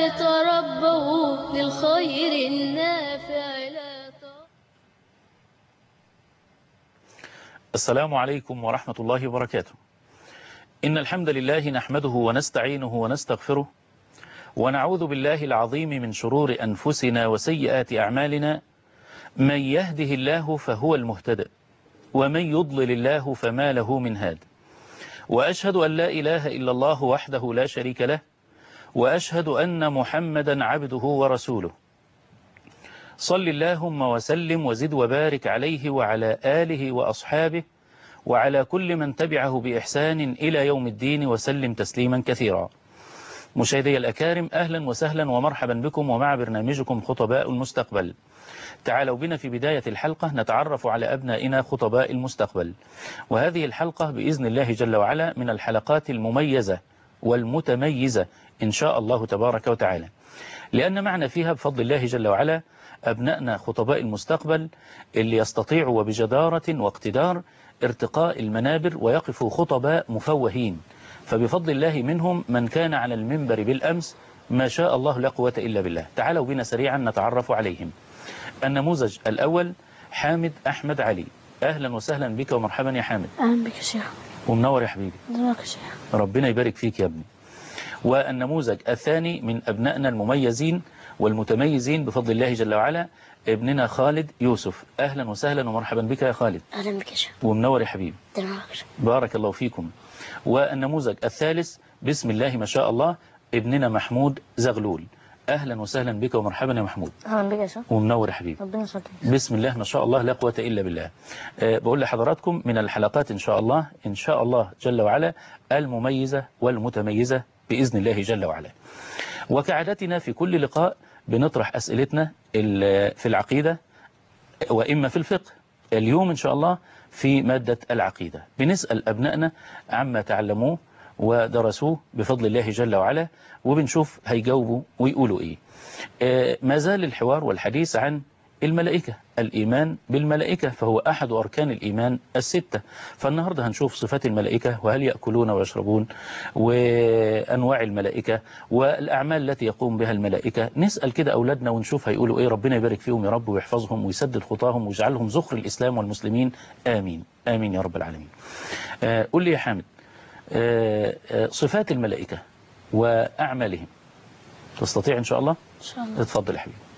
لتربوا للخير النافع لا السلام عليكم ورحمة الله وبركاته. إن الحمد لله نحمده ونستعينه ونستغفره ونعوذ بالله العظيم من شرور أنفسنا وسيئات أعمالنا. من يهده الله فهو المهتدى ومن يضلل الله فما له من هاد. وأشهد أن لا إله إلا الله وحده لا شريك له، وأشهد أن محمدا عبده ورسوله. صل اللهم وسلم وزد وبارك عليه وعلى آله وأصحابه وعلى كل من تبعه بإحسان إلى يوم الدين وسلم تسليما كثيرا. مشاهدي الأكارم، أهلا وسهلا ومرحبا بكم ومع برنامجكم خطباء المستقبل. تعالوا بنا في بداية الحلقة نتعرف على أبنائنا خطباء المستقبل، وهذه الحلقة بإذن الله جل وعلا من الحلقات المميزة والمتميزة إن شاء الله تبارك وتعالى، لأن معنا فيها بفضل الله جل وعلا أبنائنا خطباء المستقبل اللي يستطيعوا وبجدارة واقتدار ارتقاء المنابر ويقفوا خطباء مفوهين. فبفضل الله منهم من كان على المنبر بالأمس ما شاء الله لا قوة إلا بالله. تعالوا بنا سريعا نتعرف عليهم. النموذج الأول حامد أحمد علي. أهلا وسهلا بك ومرحبا يا حامد. أهلا بك يا شيخ. ومنور يا حبيبي. منورك يا شيخ. ربنا يبارك فيك يا ابني. والنموذج الثاني من أبنائنا المميزين والمتميزين بفضل الله جل وعلا ابننا خالد يوسف. أهلا وسهلا ومرحبا بك يا خالد. أهلا بك يا شيخ. ومنور يا حبيبي. بارك الله فيكم. والنموذج الثالث بسم الله ما شاء الله ابننا محمود زغلول. أهلا وسهلا بك ومرحبا يا محمود. أهلا بك يا شيخ. ومنور يا حبيبي. ربنا يسعدك. بسم الله ما شاء الله لا قوة إلا بالله. بقول لحضراتكم من الحلقات إن شاء الله جل وعلا المميزة والمتميزة بإذن الله جل وعلا. وكعادتنا في كل لقاء بنطرح أسئلتنا في العقيدة وإما في الفقه. اليوم إن شاء الله في مادة العقيدة بنسأل أبنائنا عما تعلموه ودرسوه بفضل الله جل وعلا، وبنشوف هيجاوبوا ويقولوا إيه. ما زال الحوار والحديث عن الملائكة، الإيمان بالملائكة، فهو أحد أركان الإيمان الستة. فالنهاردة هنشوف صفات الملائكة وهل يأكلون ويشربون وأنواع الملائكة والأعمال التي يقوم بها الملائكة. نسأل كده أولادنا ونشوف هيقولوا إيه. ربنا يبارك فيهم يا رب ويحفظهم ويسدد خطاهم ويجعلهم ذخر الإسلام والمسلمين. آمين آمين يا رب العالمين. قل لي يا حامد، صفات الملائكة وأعمالهم تستطيع إن شاء الله؟ إن شاء الله. اتفضل يا حبيبي.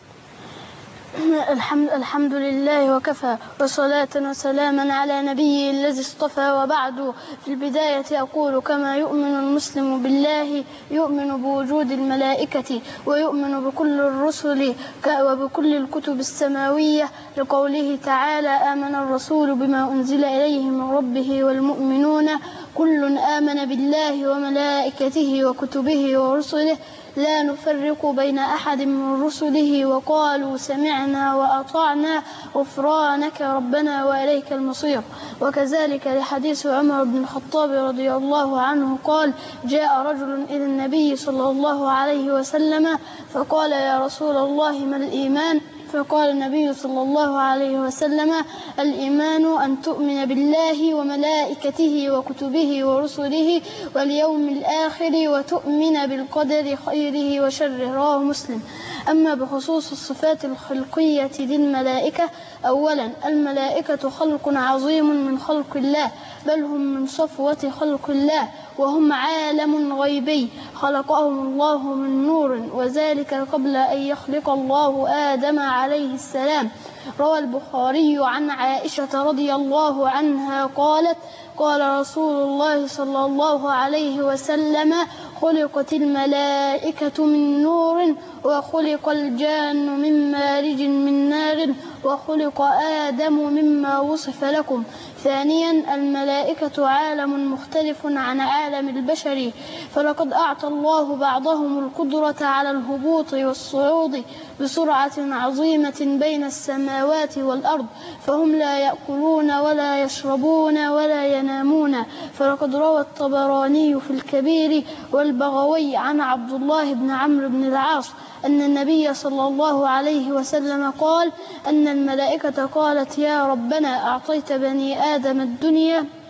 الحمد لله وكفى وصلاة وسلاما على نبيه الذي اصطفى، وبعد. في البداية أقول كما يؤمن المسلم بالله يؤمن بوجود الملائكة ويؤمن بكل الرسل وبكل الكتب السماوية، لقوله تعالى آمن الرسول بما أنزل إليه من ربه والمؤمنون كل آمن بالله وملائكته وكتبه ورسله لا نفرق بين أحد من رسله وقالوا سمعنا وأطعنا غفرانك ربنا وإليك المصير. وكذلك لحديث عمر بن الخطاب رضي الله عنه قال جاء رجل إلى النبي صلى الله عليه وسلم فقال يا رسول الله ما الإيمان؟ فقال النبي صلى الله عليه وسلم الإيمان أن تؤمن بالله وملائكته وكتبه ورسله واليوم الآخر وتؤمن بالقدر خيره وشره. رواه مسلم. أما بخصوص الصفات الخلقية للملائكة، أولا الملائكة خلق عظيم من خلق الله، بل هم من صفوة خلق الله، وهم عالم غيبي خلقهم الله من نور، وذلك قبل أن يخلق الله آدم عليه السلام. روى البخاري عن عائشة رضي الله عنها قالت قال رسول الله صلى الله عليه وسلم خلقت الملائكة من نور وخلق الجان من مارج من نار وخلق آدم مما وصف لكم. ثانيا الملائكة عالم مختلف عن عالم البشر، فلقد أعطى الله بعضهم القدرة على الهبوط والصعود بسرعة عظيمة بين السماوات والأرض، فهم لا يأكلون ولا يشربون ولا ينامون. فلقد روى الطبراني في الكبير والبغوي عن عبد الله بن عمرو بن العاص أن النبي صلى الله عليه وسلم قال أن الملائكة قالت يا ربنا أعطيت بني آدم الدنيا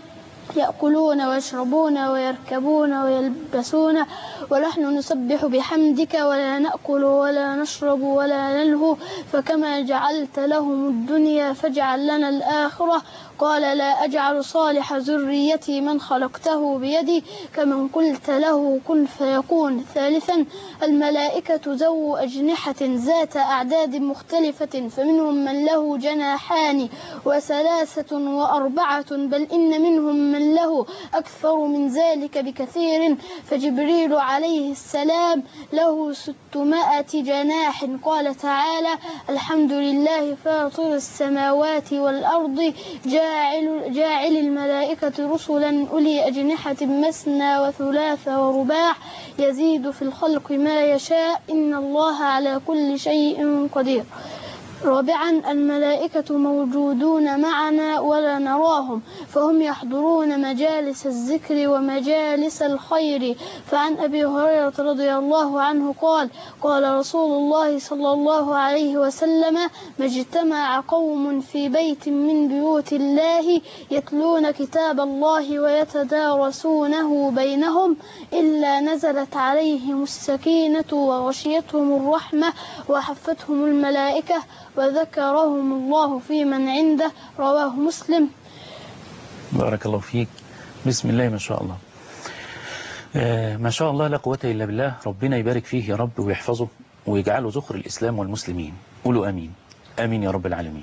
يأكلون ويشربون ويركبون ويلبسون، ونحن نسبح بحمدك ولا نأكل ولا نشرب ولا نلهو، فكما جعلت لهم الدنيا فاجعل لنا الآخرة. قال لا أجعل صالح ذريتي من خلقته بيدي، كمن قلت له كن فيكون. ثالثا الملائكة ذو أجنحة ذات أعداد مختلفة، فمنهم من له جناحان وثلاثة وأربعة، بل إن منهم من له أكثر من ذلك بكثير. فجبريل عليه السلام له 600 جناح. قال تعالى الحمد لله فاطر السماوات والأرض جاعل الملائكة رسلا أولي أجنحة مثنى وثلاث ورباع، يزيد في الخلق ما يشاء، إن الله على كل شيء قدير. رابعا الملائكة موجودون معنا ولا نراهم، فهم يحضرون مجالس الذكر ومجالس الخير. فعن أبي هريرة رضي الله عنه قال قال رسول الله صلى الله عليه وسلم ما اجتمع قوم في بيت من بيوت الله يتلون كتاب الله ويتدارسونه بينهم إلا نزلت عليهم السكينة وغشيتهم الرحمة وحفتهم الملائكة وذكرهم الله في من عنده. رواه مسلم. بارك الله فيك. بسم الله ما شاء الله. ما شاء الله لا قوة إلا بالله. ربنا يبارك فيه يا رب ويحفظه ويجعله ذخر الإسلام والمسلمين. قولوا آمين. آمين يا رب العالمين.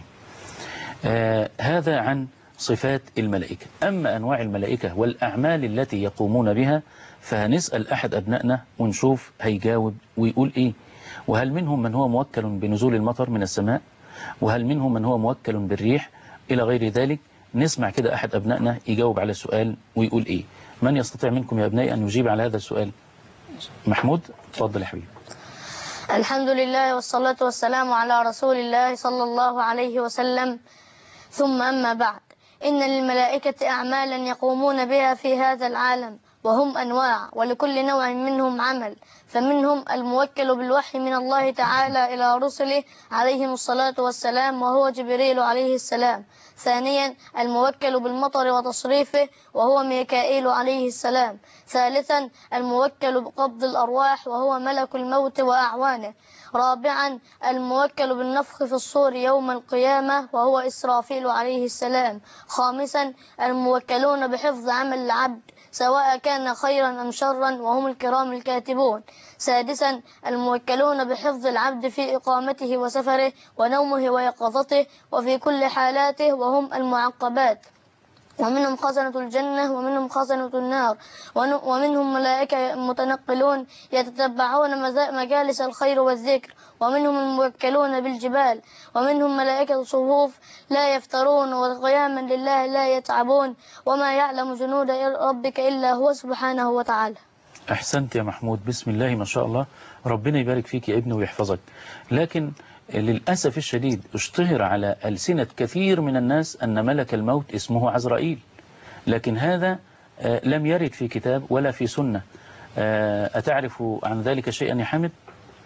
هذا عن صفات الملائكة. أما أنواع الملائكة والأعمال التي يقومون بها فهنسأل أحد أبنائنا ونشوف هيجاوب ويقول إيه. وهل منهم من هو موكل بنزول المطر من السماء، وهل منهم من هو موكل بالريح إلى غير ذلك. نسمع كده أحد أبنائنا يجاوب على السؤال ويقول إيه. من يستطيع منكم يا أبنائي أن يجيب على هذا السؤال؟ محمود تفضل يا حبيبي. الحمد لله والصلاة والسلام على رسول الله صلى الله عليه وسلم، ثم أما بعد، إن للملائكة أعمالا يقومون بها في هذا العالم، وهم أنواع، ولكل نوع منهم عمل. فمنهم الموكل بالوحي من الله تعالى إلى رسله عليهم الصلاة والسلام، وهو جبريل عليه السلام. ثانيا الموكل بالمطر وتصريفه، وهو ميكائيل عليه السلام. ثالثا الموكل بقبض الأرواح، وهو ملك الموت وأعوانه. رابعا الموكل بالنفخ في الصور يوم القيامة، وهو إسرافيل عليه السلام. خامسا الموكلون بحفظ عمل العبد سواء كان خيرا أم شرا، وهم الكرام الكاتبون. سادسا الموكلون بحفظ العبد في إقامته وسفره ونومه ويقظته وفي كل حالاته، وهم المعقبات. ومنهم خزنة الجنة ومنهم خزنة النار، ومنهم ملائكة متنقلون يتتبعون مجالس الخير والذكر، ومنهم الموكلون بالجبال، ومنهم ملائكة صفوف لا يفترون وقياما لله لا يتعبون، وما يعلم جنود ربك إلا هو سبحانه وتعالى. أحسنت يا محمود. بسم الله ما شاء الله. ربنا يبارك فيك يا ابني ويحفظك. لكن للأسف الشديد اشتهر على ألسنة كثير من الناس أن ملك الموت اسمه عزرائيل، لكن هذا لم يرد في كتاب ولا في سنة. أتعرف عن ذلك شيئا يا حامد؟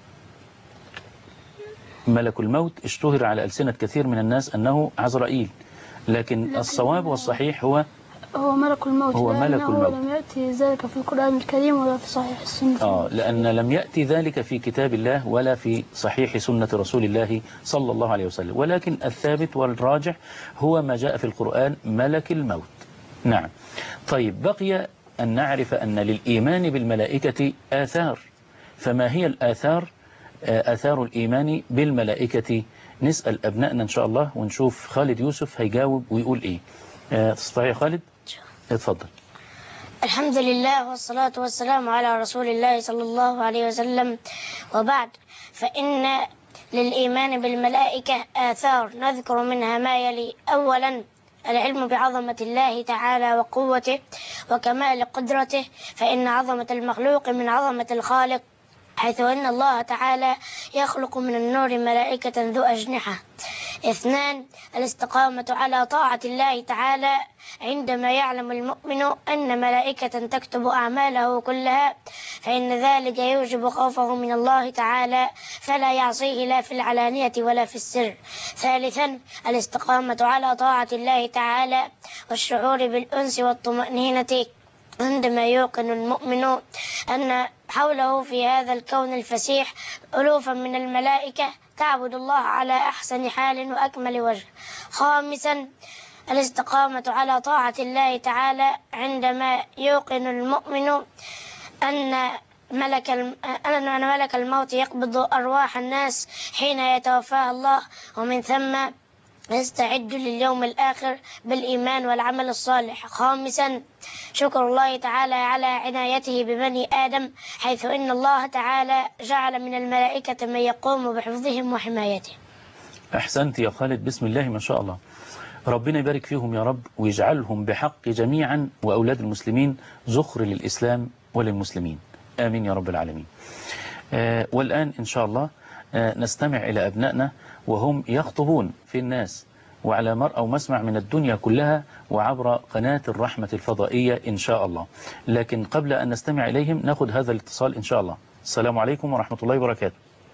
ملك الموت اشتهر على ألسنة كثير من الناس أنه عزرائيل، لكن الصواب والصحيح هو ملك الموت. هو ملك الموت. لم يأتي ذلك في القرآن الكريم ولا في صحيح السنة. لأن لم يأتي ذلك في كتاب الله ولا في صحيح سنة رسول الله صلى الله عليه وسلم، ولكن الثابت والراجح هو ما جاء في القرآن ملك الموت. نعم. طيب بقي أن نعرف أن للإيمان بالملائكة آثار. فما هي الآثار؟ آثار الإيمان بالملائكة. نسأل أبنائنا إن شاء الله ونشوف خالد يوسف هيجاوب ويقول إيه. تستطيع يا خالد؟ اتفضل. الحمد لله والصلاة والسلام على رسول الله صلى الله عليه وسلم، وبعد، فإن للإيمان بالملائكة آثار نذكر منها ما يلي. أولا العلم بعظمة الله تعالى وقوته وكمال قدرته، فإن عظمة المخلوق من عظمة الخالق، حيث أن الله تعالى يخلق من النور ملائكة ذو أجنحة 2. الاستقامة على طاعة الله تعالى عندما يعلم المؤمن أن ملائكة تكتب أعماله كلها، فإن ذلك يوجب خوفه من الله تعالى فلا يعصيه لا في العلانية ولا في السر. 3. الاستقامة على طاعة الله تعالى والشعور بالأنس والطمأنينة عندما يوقن المؤمن أن حوله في هذا الكون الفسيح ألوفا من الملائكة تعبد الله على أحسن حال وأكمل وجه. 5. الاستقامة على طاعة الله تعالى عندما يوقن المؤمن أن ملك الموت يقبض أرواح الناس حين يتوفاها الله، ومن ثم يستعد لليوم الآخر بالإيمان والعمل الصالح. 5. شكر الله تعالى على عنايته ببني آدم، حيث إن الله تعالى جعل من الملائكة من يقوم بحفظهم وحمايتهم. أحسنت يا خالد، بسم الله ما شاء الله. ربنا يبارك فيهم يا رب ويجعلهم بحق جميعا وأولاد المسلمين ذخر للإسلام وللمسلمين، آمين يا رب العالمين. والآن إن شاء الله نستمع إلى أبنائنا وهم يخطبون في الناس وعلى مرأى ومسمع من الدنيا كلها وعبر قناة الرحمة الفضائية إن شاء الله. لكن قبل أن نستمع إليهم نأخذ هذا الاتصال إن شاء الله. السلام عليكم ورحمة الله وبركاته.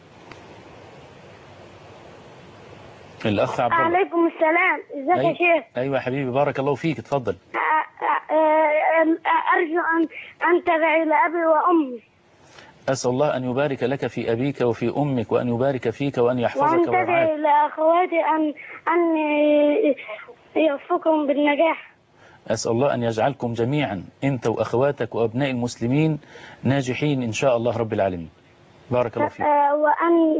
الأخ عبد الله. عليكم السلام، ازيك يا شيخ؟ أيوة حبيبي، بارك الله فيك، اتفضل. أرجو أن تدعي لأبي وأمي. أسأل الله أن يبارك لك في أبيك وفي أمك وأن يبارك فيك وأن يحفظك وأن ويرعاك. تدعي لأخواتي أن يوفقهم بالنجاح. أسأل الله أن يجعلكم جميعا أنت وأخواتك وأبناء المسلمين ناجحين إن شاء الله رب العالمين. بارك الله فيك. وأن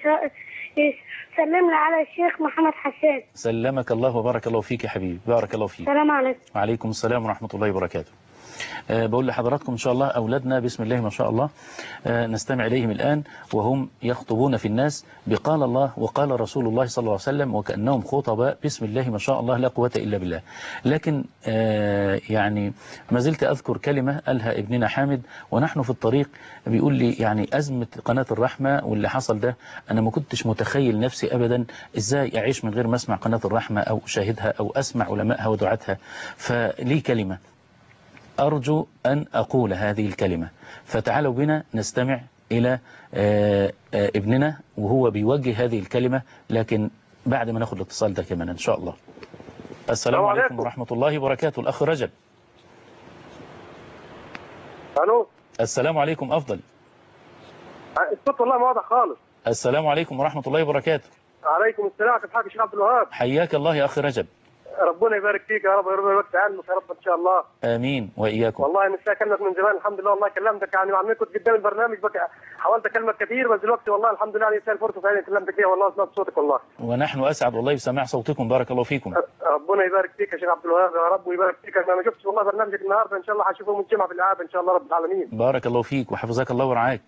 سلمنا على الشيخ محمد حسان. سلمك الله وبارك الله فيك يا حبيبي، بارك الله فيك. السلام عليكم. وعليكم السلام ورحمة الله وبركاته. بقول لحضراتكم إن شاء الله أولادنا بسم الله ما شاء الله نستمع إليهم الآن وهم يخطبون في الناس بقال الله وقال رسول الله صلى الله عليه وسلم، وكأنهم خطباء بسم الله ما شاء الله لا قوة إلا بالله. لكن يعني ما زلت أذكر كلمة قالها ابننا حامد ونحن في الطريق، بيقول لي يعني أزمة قناة الرحمة واللي حصل ده أنا ما كنتش متخيل نفسي أبدا إزاي أعيش من غير ما أسمع قناة الرحمة أو أشاهدها أو أسمع علمائها ودعاتها. فلي كلمة أرجو أن أقول هذه الكلمة، فتعالوا بنا نستمع إلى ابننا وهو بيوجه هذه الكلمة، لكن بعد ما ناخد الاتصال ده كمان إن شاء الله. السلام عليكم ورحمة الله وبركاته. الأخ رجب. ألو. السلام عليكم. أفضل. الصوت والله ما واضح خالص. السلام عليكم ورحمة الله وبركاته. عليكم السلام، كيف حالك يا شيخ عبد الوهاب؟ حياك الله يا أخي رجب. ربنا يبارك فيك يا رب، ربنا يبارك عنك يا رب ان شاء الله. امين واياكم. والله انا اكلمك من زمان الحمد لله، والله كلمتك يعني مع كنت قدام البرنامج بقى حاولت اكلمك كثير، بس دلوقتي والله الحمد لله يعني الفرصه ثانيه كلمتك فيها، والله سمعت صوتك والله. ونحن اسعد والله بسماع صوتكم، بارك الله فيكم. ربنا يبارك فيك يا شيخ عبد الوهاب يا رب ويبارك فيك. انا ما شفتش والله برنامجك النهارده، ان شاء الله هشوفه من الجمعه في العاب ان شاء الله رب العالمين. بارك الله فيك وحفظك الله ورعاك.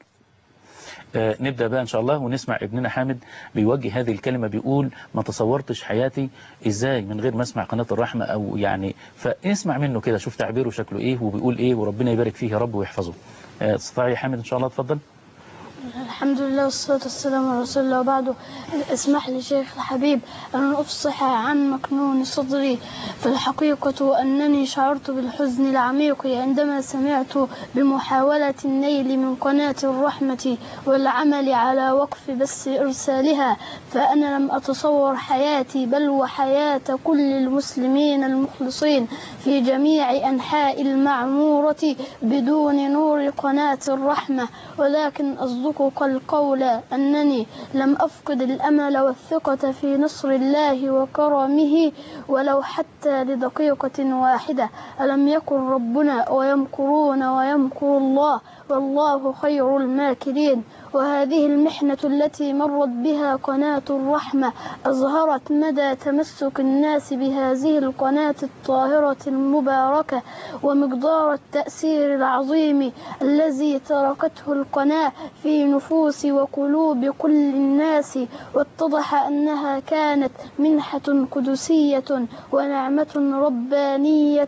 نبدأ بقى إن شاء الله ونسمع ابننا حامد بيوجه هذه الكلمة، بيقول ما تصورتش حياتي إزاي من غير ما أسمع قناة الرحمة، أو يعني فنسمع منه كده شوف تعبيره شكله إيه وبيقول إيه، وربنا يبارك فيه يا رب ويحفظه. استطاع يا حامد إن شاء الله، اتفضل. الحمد لله والصلاة والسلام على رسول الله وبعده. اسمح لي شيخ الحبيب أن أفصح عن مكنون صدري، فالحقيقة أنني شعرت بالحزن العميق عندما سمعت بمحاولة النيل من قناة الرحمة والعمل على وقف بث إرسالها، فأنا لم أتصور حياتي بل وحياة كل المسلمين المخلصين في جميع أنحاء المعمورة بدون نور قناة الرحمة. ولكن أصدقك القول أنني لم أفقد الأمل والثقة في نصر الله وكرمه ولو حتى لدقيقة واحدة. ألم يكن ربنا ويمكرون ويمكر الله والله خير الماكرين. وهذه المحنة التي مرت بها قناة الرحمة أظهرت مدى تمسك الناس بهذه القناة الطاهرة المباركة ومقدار التأثير العظيم الذي تركته القناة في نفوس وقلوب كل الناس. واتضح أنها كانت منحة قدسية ونعمة ربانية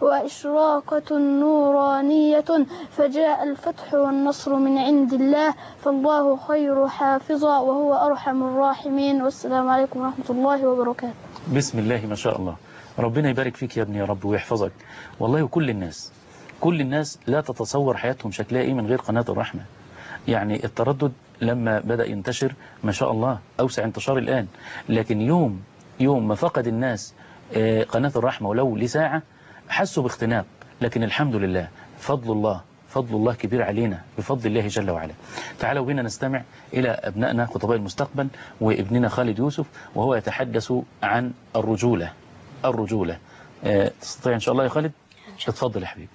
وإشراقة نورانية، فجاء الفتح والنصر من عند الله، فالله خير حافظا وهو أرحم الراحمين. والسلام عليكم ورحمة الله وبركاته. بسم الله ما شاء الله. ربنا يبارك فيك يا ابني يا رب ويحفظك. والله كل الناس لا تتصور حياتهم شكلها ايه من غير قناة الرحمة. يعني التردد لما بدأ ينتشر ما شاء الله أوسع انتشار الآن، لكن يوم ما فقد الناس قناة الرحمة ولو لساعة حسوا باختناق. لكن الحمد لله فضل الله كبير علينا بفضل الله جل وعلا. تعالوا بنا نستمع إلى أبنائنا خطباء المستقبل وابننا خالد يوسف وهو يتحدث عن الرجولة. تستطيع إن شاء الله يا خالد؟ تفضل يا حبيبي.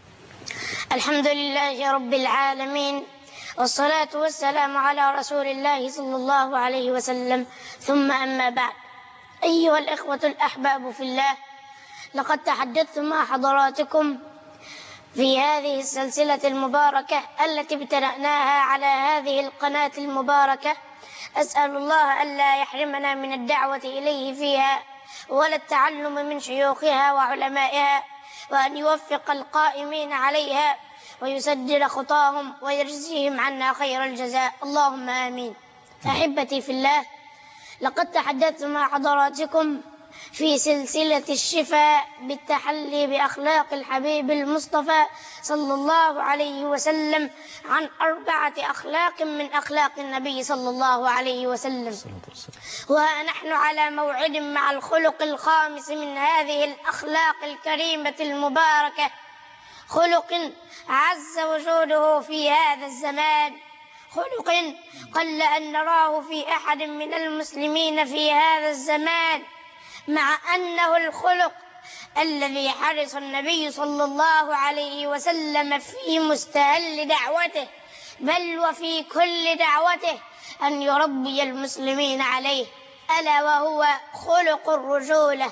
الحمد لله رب العالمين، والصلاة والسلام على رسول الله صلى الله عليه وسلم، ثم أما بعد. أيها الإخوة الأحباب في الله، لقد تحدثت مع حضراتكم في هذه السلسلة المباركة التي ابتدأناها على هذه القناة المباركة. أسأل الله ألا يحرمنا من الدعوة إليه فيها ولا التعلم من شيوخها وعلمائها، وأن يوفق القائمين عليها ويسدد خطاهم ويجزيهم عنا خير الجزاء، اللهم آمين. أحبتي في الله، لقد تحدثت مع حضراتكم في سلسلة الشفاء بالتحلي بأخلاق الحبيب المصطفى صلى الله عليه وسلم عن 4 أخلاق من أخلاق النبي صلى الله عليه وسلم، ونحن على موعد مع الخلق الخامس من هذه الأخلاق الكريمة المباركة، خلق عز وجوده في هذا الزمان، خلق قل أن نراه في أحد من المسلمين في هذا الزمان، مع أنه الخلق الذي حرص النبي صلى الله عليه وسلم في مستهل دعوته بل وفي كل دعوته أن يربي المسلمين عليه، ألا وهو خلق الرجولة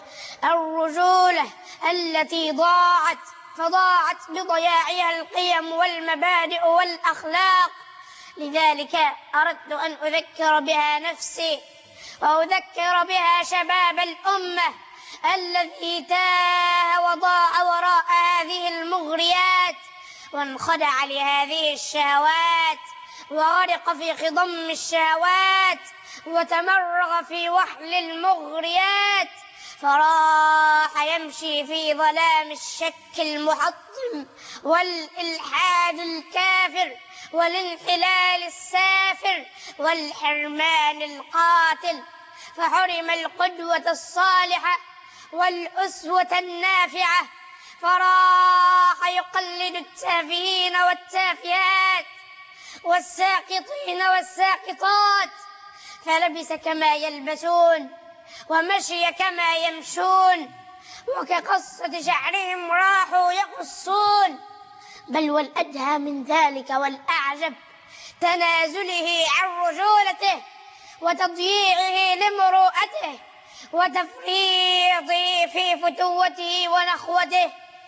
التي فضاعت بضياعها القيم والمبادئ والأخلاق. لذلك أردت أن أذكر بها نفسي وأذكر بها شباب الأمة الذي تاه وضاع وراء هذه المغريات وانخدع لهذه الشهوات وغرق في خضم الشهوات وتمرغ في وحل المغريات، فراح يمشي في ظلام الشك المحطم والإلحاد الكافر والانحلال السافر والحرمان القاتل، فحرم القدوة الصالحة والأسوة النافعة، فراح يقلد التافهين والتافهات والساقطين والساقطات، فلبس كما يلبسون ومشي كما يمشون، وكقصة شعرهم راحوا يقصون. بل والأدهى من ذلك والأعجب تنازله عن رجولته وتضييعه لمروءته وتفريطه في فتوته ونخوته،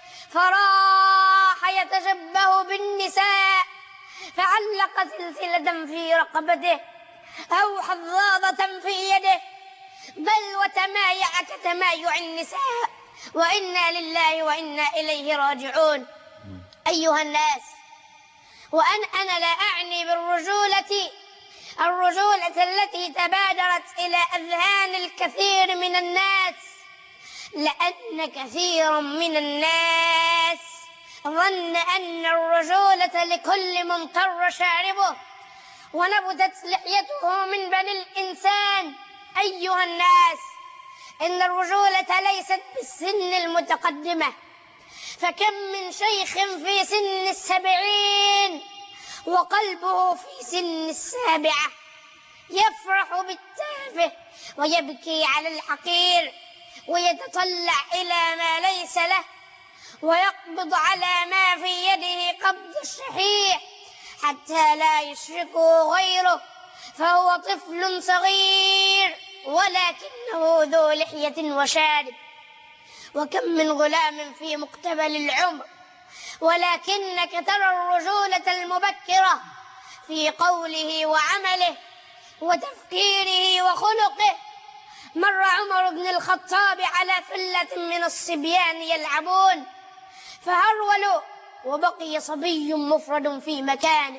فراح يتشبه بالنساء فعلق سلسلة في رقبته أو حظاظة في يده، بل وتمايع كتمايع النساء، وإنا لله وإنا إليه راجعون. أيها الناس، أنا لا أعني بالرجولة الرجولة التي تبادرت إلى أذهان الكثير من الناس، لأن كثيرا من الناس ظن أن الرجولة لكل من طر شاربه ونبتت لحيته من بني الإنسان. أيها الناس، إن الرجولة ليست بالسن المتقدمة، فكم من شيخ في سن 70 وقلبه في سن 7 يفرح بالتافه ويبكي على الحقير ويتطلع إلى ما ليس له ويقبض على ما في يده قبض الشحيح حتى لا يشركه غيره، فهو طفل صغير ولكنه ذو لحية وشارب. وكم من غلام في مقتبل العمر ولكنك ترى الرجولة المبكرة في قوله وعمله وتفكيره وخلقه. مر عمر بن الخطاب على فلة من الصبيان يلعبون فهرولوا وبقي صبي مفرد في مكانه،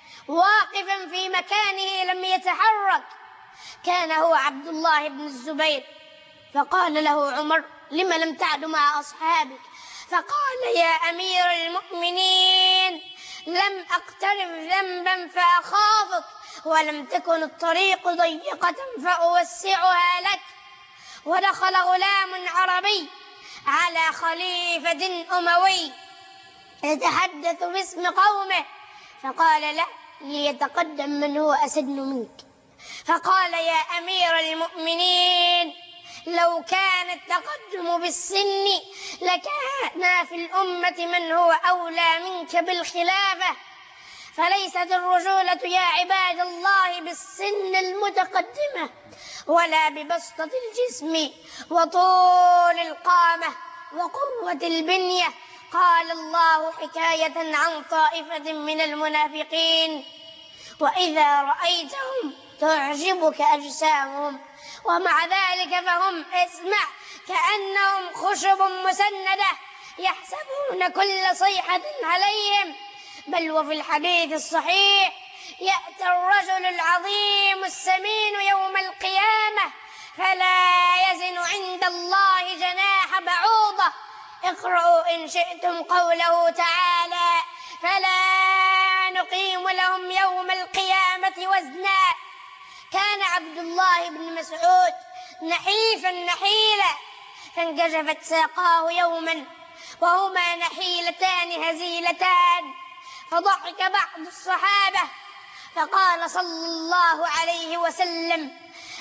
واقفا في مكانه لم يتحرك، كان هو عبد الله بن الزبير. فقال له عمر: لم لم تعد مع أصحابك؟ فقال: يا أمير المؤمنين، لم أقترف ذنبا فأخافك، ولم تكن الطريق ضيقة فأوسعها لك. ودخل غلام عربي على خليفة أموي يتحدث باسم قومه، فقال له: ليتقدم من هو أسن منك. فقال: يا أمير المؤمنين، لو كان التقدم بالسن لكان في الأمة من هو أولى منك بالخلافة، فليست الرجولة يا عباد الله بالسن المتقدمة، ولا ببسطة الجسم وطول القامة وقوة البنية. قال الله حكاية عن طائفة من المنافقين: وإذا رأيتهم تعجبك أجسامهم، ومع ذلك فهم اسمع كأنهم خشب مسندة يحسبون كل صيحة عليهم. بل وفي الحديث الصحيح: يأتي الرجل العظيم السمين يوم القيامة فلا يزن عند الله جناح بعوضة. اقرأوا إن شئتم قوله تعالى: فلا نقيم لهم يوم القيامة وزنا. كان عبد الله بن مسعود نحيفا نحيلا، فانكشفت ساقاه يوما وهما نحيلتان هزيلتان، فضحك بعض الصحابة فقال صلى الله عليه وسلم: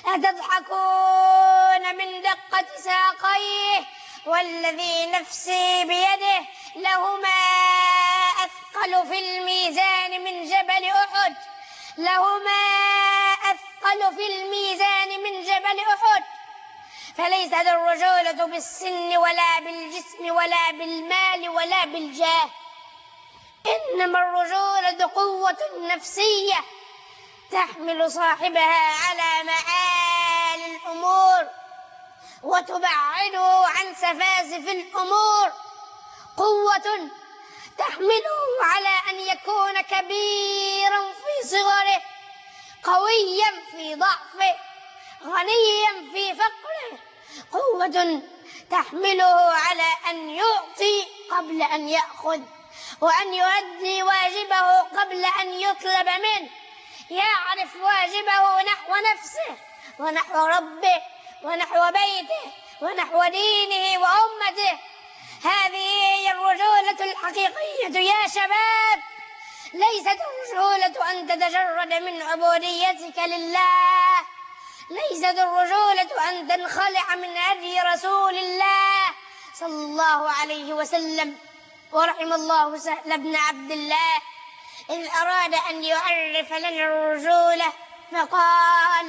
أتضحكون من دقة ساقيه؟ والذي نفسي بيده لهما أثقل في الميزان من جبل أحد، لهما أثقل في الميزان من جبل أحد. فليست الرجولة بالسن ولا بالجسم ولا بالمال ولا بالجاه، إنما الرجولة قوة نفسية تحمل صاحبها على معالي الأمور وتبعده عن سفاسف الأمور، قوة تحمله على أن يكون كبيرا في صغره، قويا في ضعفه، غنيا في فقره، قوة تحمله على أن يعطي قبل أن يأخذ، وأن يؤدي واجبه قبل أن يطلب منه، يعرف واجبه نحو نفسه ونحو ربه ونحو بيته ونحو دينه وأمته. هذه هي الرجولة الحقيقية يا شباب. ليست الرجولة أن تتجرد من عبوديتك لله، ليست الرجولة أن تنخلع من هدي رسول الله صلى الله عليه وسلم. ورحم الله سهل بن عبد الله إذ أراد أن يعرف لنا الرجولة فقال: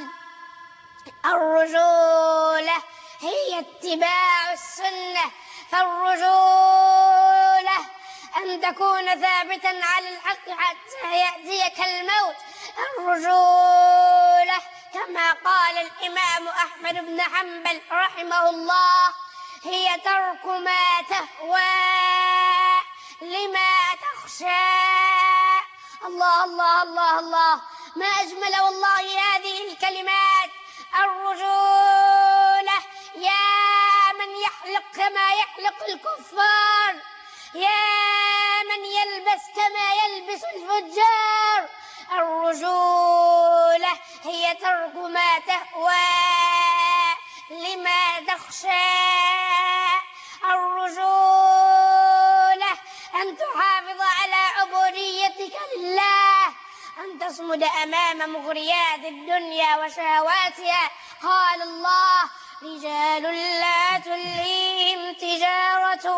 الرجولة هي اتباع السنة، فالرجولة أن تكون ثابتا على الحق حتى يأتيك الموت. الرجولة كما قال الإمام أحمد بن حنبل رحمه الله: هي ترك ما تهوى لما تخشى. الله الله الله الله، ما أجمل والله هذه الكلمات. الرجولة يا من يحلق كما يحلق الكفار، يا من يلبس كما يلبس الفجار. الرجولة هي ترك ما تهوى لما تخشى. الرجولة أن تحافظ على عبوديتك لله، أن تصمد أمام مغريات الدنيا وشهواتها. قال الله: رجال لا تلهيهم تجارة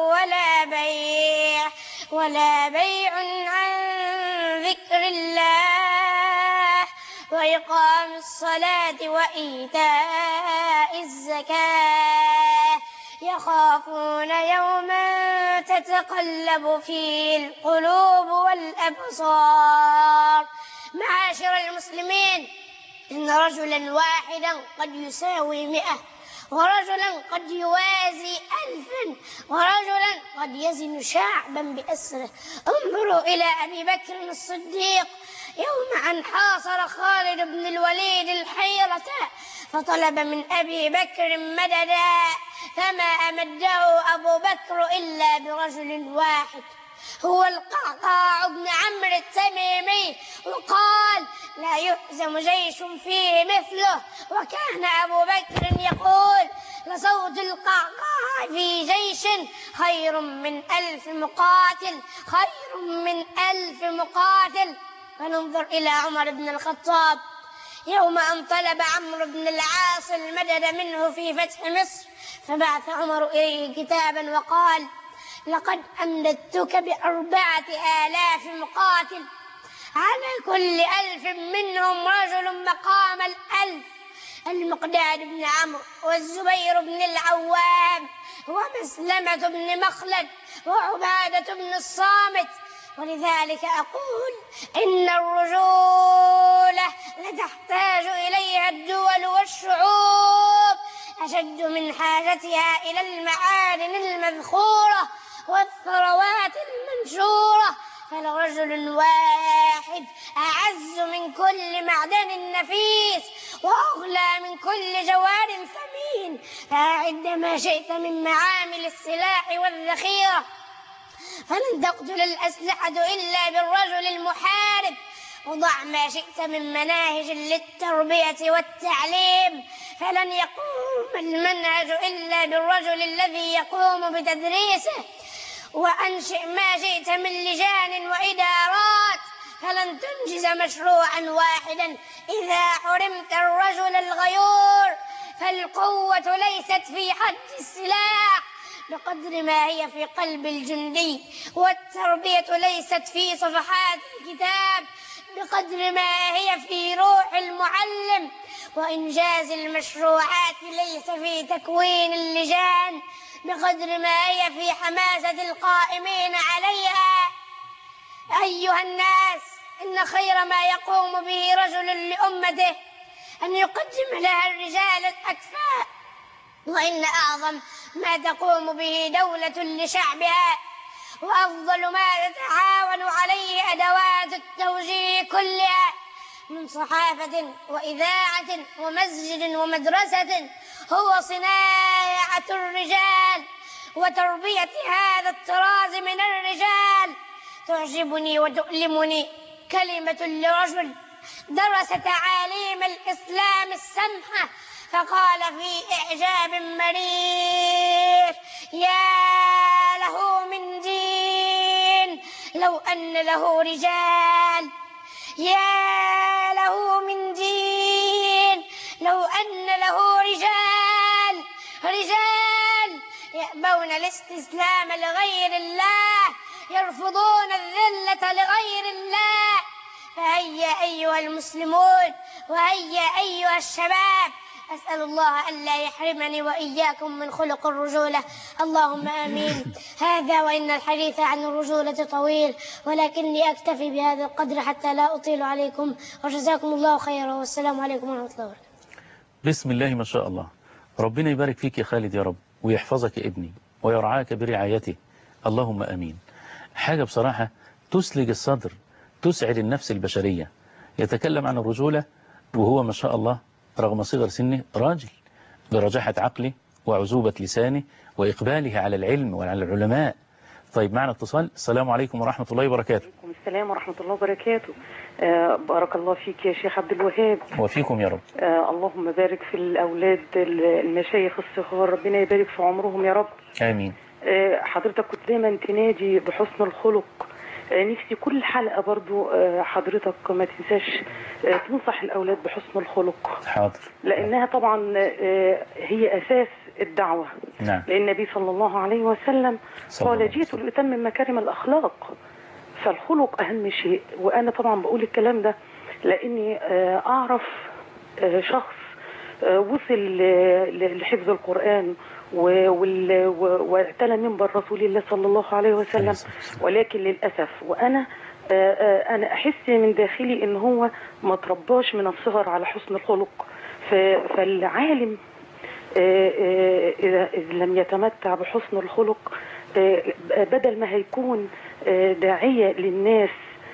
ولا بيع عن ذكر الله وإقام الصلاة وإيتاء الزكاة يخافون يوما تتقلب فيه القلوب والأبصار. معاشر المسلمين، إن رجلا واحدا قد يساوي 100، ورجلا قد يوازي 1000 ورجلا قد يزن شعبا بأسره. انظروا إلى أبي بكر الصديق يوم أن حاصر خالد بن الوليد الحيرة فطلب من أبي بكر مددا، فما أمده أبو بكر إلا برجل واحد هو القعقاع بن عمرو التميمي، وقال: لا يهزم جيش فيه مثله. وكان أبو بكر يقول: لصوت القعقاع في جيش خير من 1000 مقاتل، خير من 1000 مقاتل. فننظر إلى عمر بن الخطاب يوم أن طلب عمرو بن العاص المدد منه في فتح مصر، فبعث عمر إليه كتابا وقال: لقد أمددتك ب4000 مقاتل، على كل 1000 منهم رجل مقام 1000، المقداد بن عمرو والزبير بن العوام ومسلمة بن مخلد وعبادة بن الصامت. ولذلك أقول إن الرجولة لتحتاج إليها الدول والشعوب أشد من حاجتها إلى المعادن المذخورة والثروات المنشورة، فالرجل الواحد أعز من كل معدن نفيس وأغلى من كل جوار ثمين. فأعد ما شئت من معامل السلاح والذخيرة، فلن تقتل الأسلحة إلا بالرجل المحارب. وضع ما شئت من مناهج للتربية والتعليم، فلن يقوم المنهج إلا بالرجل الذي يقوم بتدريسه. وأنشئ ما شئت من لجان وإدارات، فلن تنجز مشروعا واحدا إذا حرمت الرجل الغيور. فالقوة ليست في حد السلاح بقدر ما هي في قلب الجندي، والتربية ليست في صفحات الكتاب بقدر ما هي في روح المعلم، وإنجاز المشروعات ليس في تكوين اللجان بقدر ما هي في حماسة القائمين عليها. أيها الناس، إن خير ما يقوم به رجل لأمته أن يقدم لها الرجال الأكفاء، وإن أعظم ما تقوم به دولة لشعبها وأفضل ما تتعاون عليه أدوات التوجيه كلها من صحافة وإذاعة ومسجد ومدرسة هو صناعة الرجال وتربية هذا الطراز من الرجال. تعجبني وتؤلمني كلمة لرجل درس تعاليم الإسلام السمحة فقال في إعجاب مرير: يا له من دين لو أن له رجال، يا له من دين لو أن له رجال، رجال يأبون الاستسلام لغير الله، يرفضون الذلة لغير الله. فهيا أيها المسلمون وهيا أيها الشباب، أسأل الله أن لا يحرمني وإياكم من خلق الرجولة، اللهم آمين. هذا وإن الحديث عن الرجولة طويل، ولكني أكتفي بهذا القدر حتى لا أطيل عليكم، وجزاكم الله خيرا، والسلام عليكم ورحمة الله وبركاته. بسم الله ما شاء الله. ربنا يبارك فيك يا خالد يا رب، ويحفظك يا ابني ويرعاك برعايته، اللهم آمين. حاجة بصراحة تسلج الصدر، تسعد النفس البشرية. يتكلم عن الرجولة وهو ما شاء الله رغم صغر سنه راجل برجاحة عقله وعزوبة لسانه وإقباله على العلم وعلى العلماء. طيب معنا اتصال. السلام عليكم ورحمة الله وبركاته. وعليكم السلام ورحمة الله وبركاته. بارك الله فيك يا شيخ عبد الوهاب. وفيكم يا رب. اللهم بارك في الأولاد المشايخ الصغار، ربنا يبارك في عمرهم يا رب. آمين. حضرتك كنت دايما تنادي بحسن الخلق. نفسي كل حلقة برضو حضرتك ما تنساش تنصح الأولاد بحسن الخلق. حاضر. لأنها طبعا هي أساس الدعوة. نعم. لأن النبي صلى الله عليه وسلم قال: جئت لأتمم مكارم الأخلاق. فالخلق أهم شيء. وأنا طبعا بقول الكلام ده لأني أعرف شخص وصل لحفظ القرآن واعتلى منبر رسول الله صلى الله عليه وسلم، ولكن للأسف وأنا أحس من داخلي إن هو ما ترباش من الصغر على حسن الخلق. فالعالم إذا لم يتمتع بحسن الخلق بدل ما هيكون داعية للناس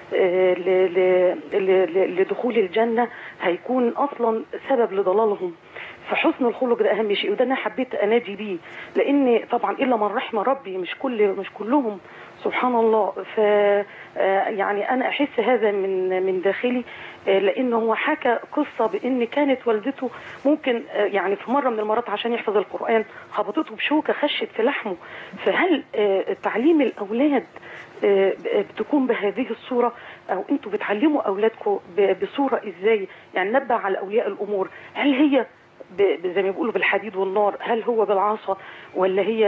لدخول الجنة، هيكون أصلا سبب لضلالهم. فحسن الخلق ده أهم شيء، وده أنا حبيت أنادي بيه، لأن طبعا إلا من رحم ربي مش كلهم سبحان الله. ف يعني أنا أحس هذا من داخلي، لأنه هو حكى قصة بأن كانت والدته ممكن يعني في مرة من المرات عشان يحفظ القرآن خبطته بشوكة خشت في لحمه. فهل تعليم الأولاد بتكون بهذه الصورة، أو أنتوا بتعلموا أولادكم بصورة إزاي؟ يعني نبه على أولياء الأمور، هل هي زي ما بيقولوا بالحديد والنار، هل هو بالعصا، ولا هي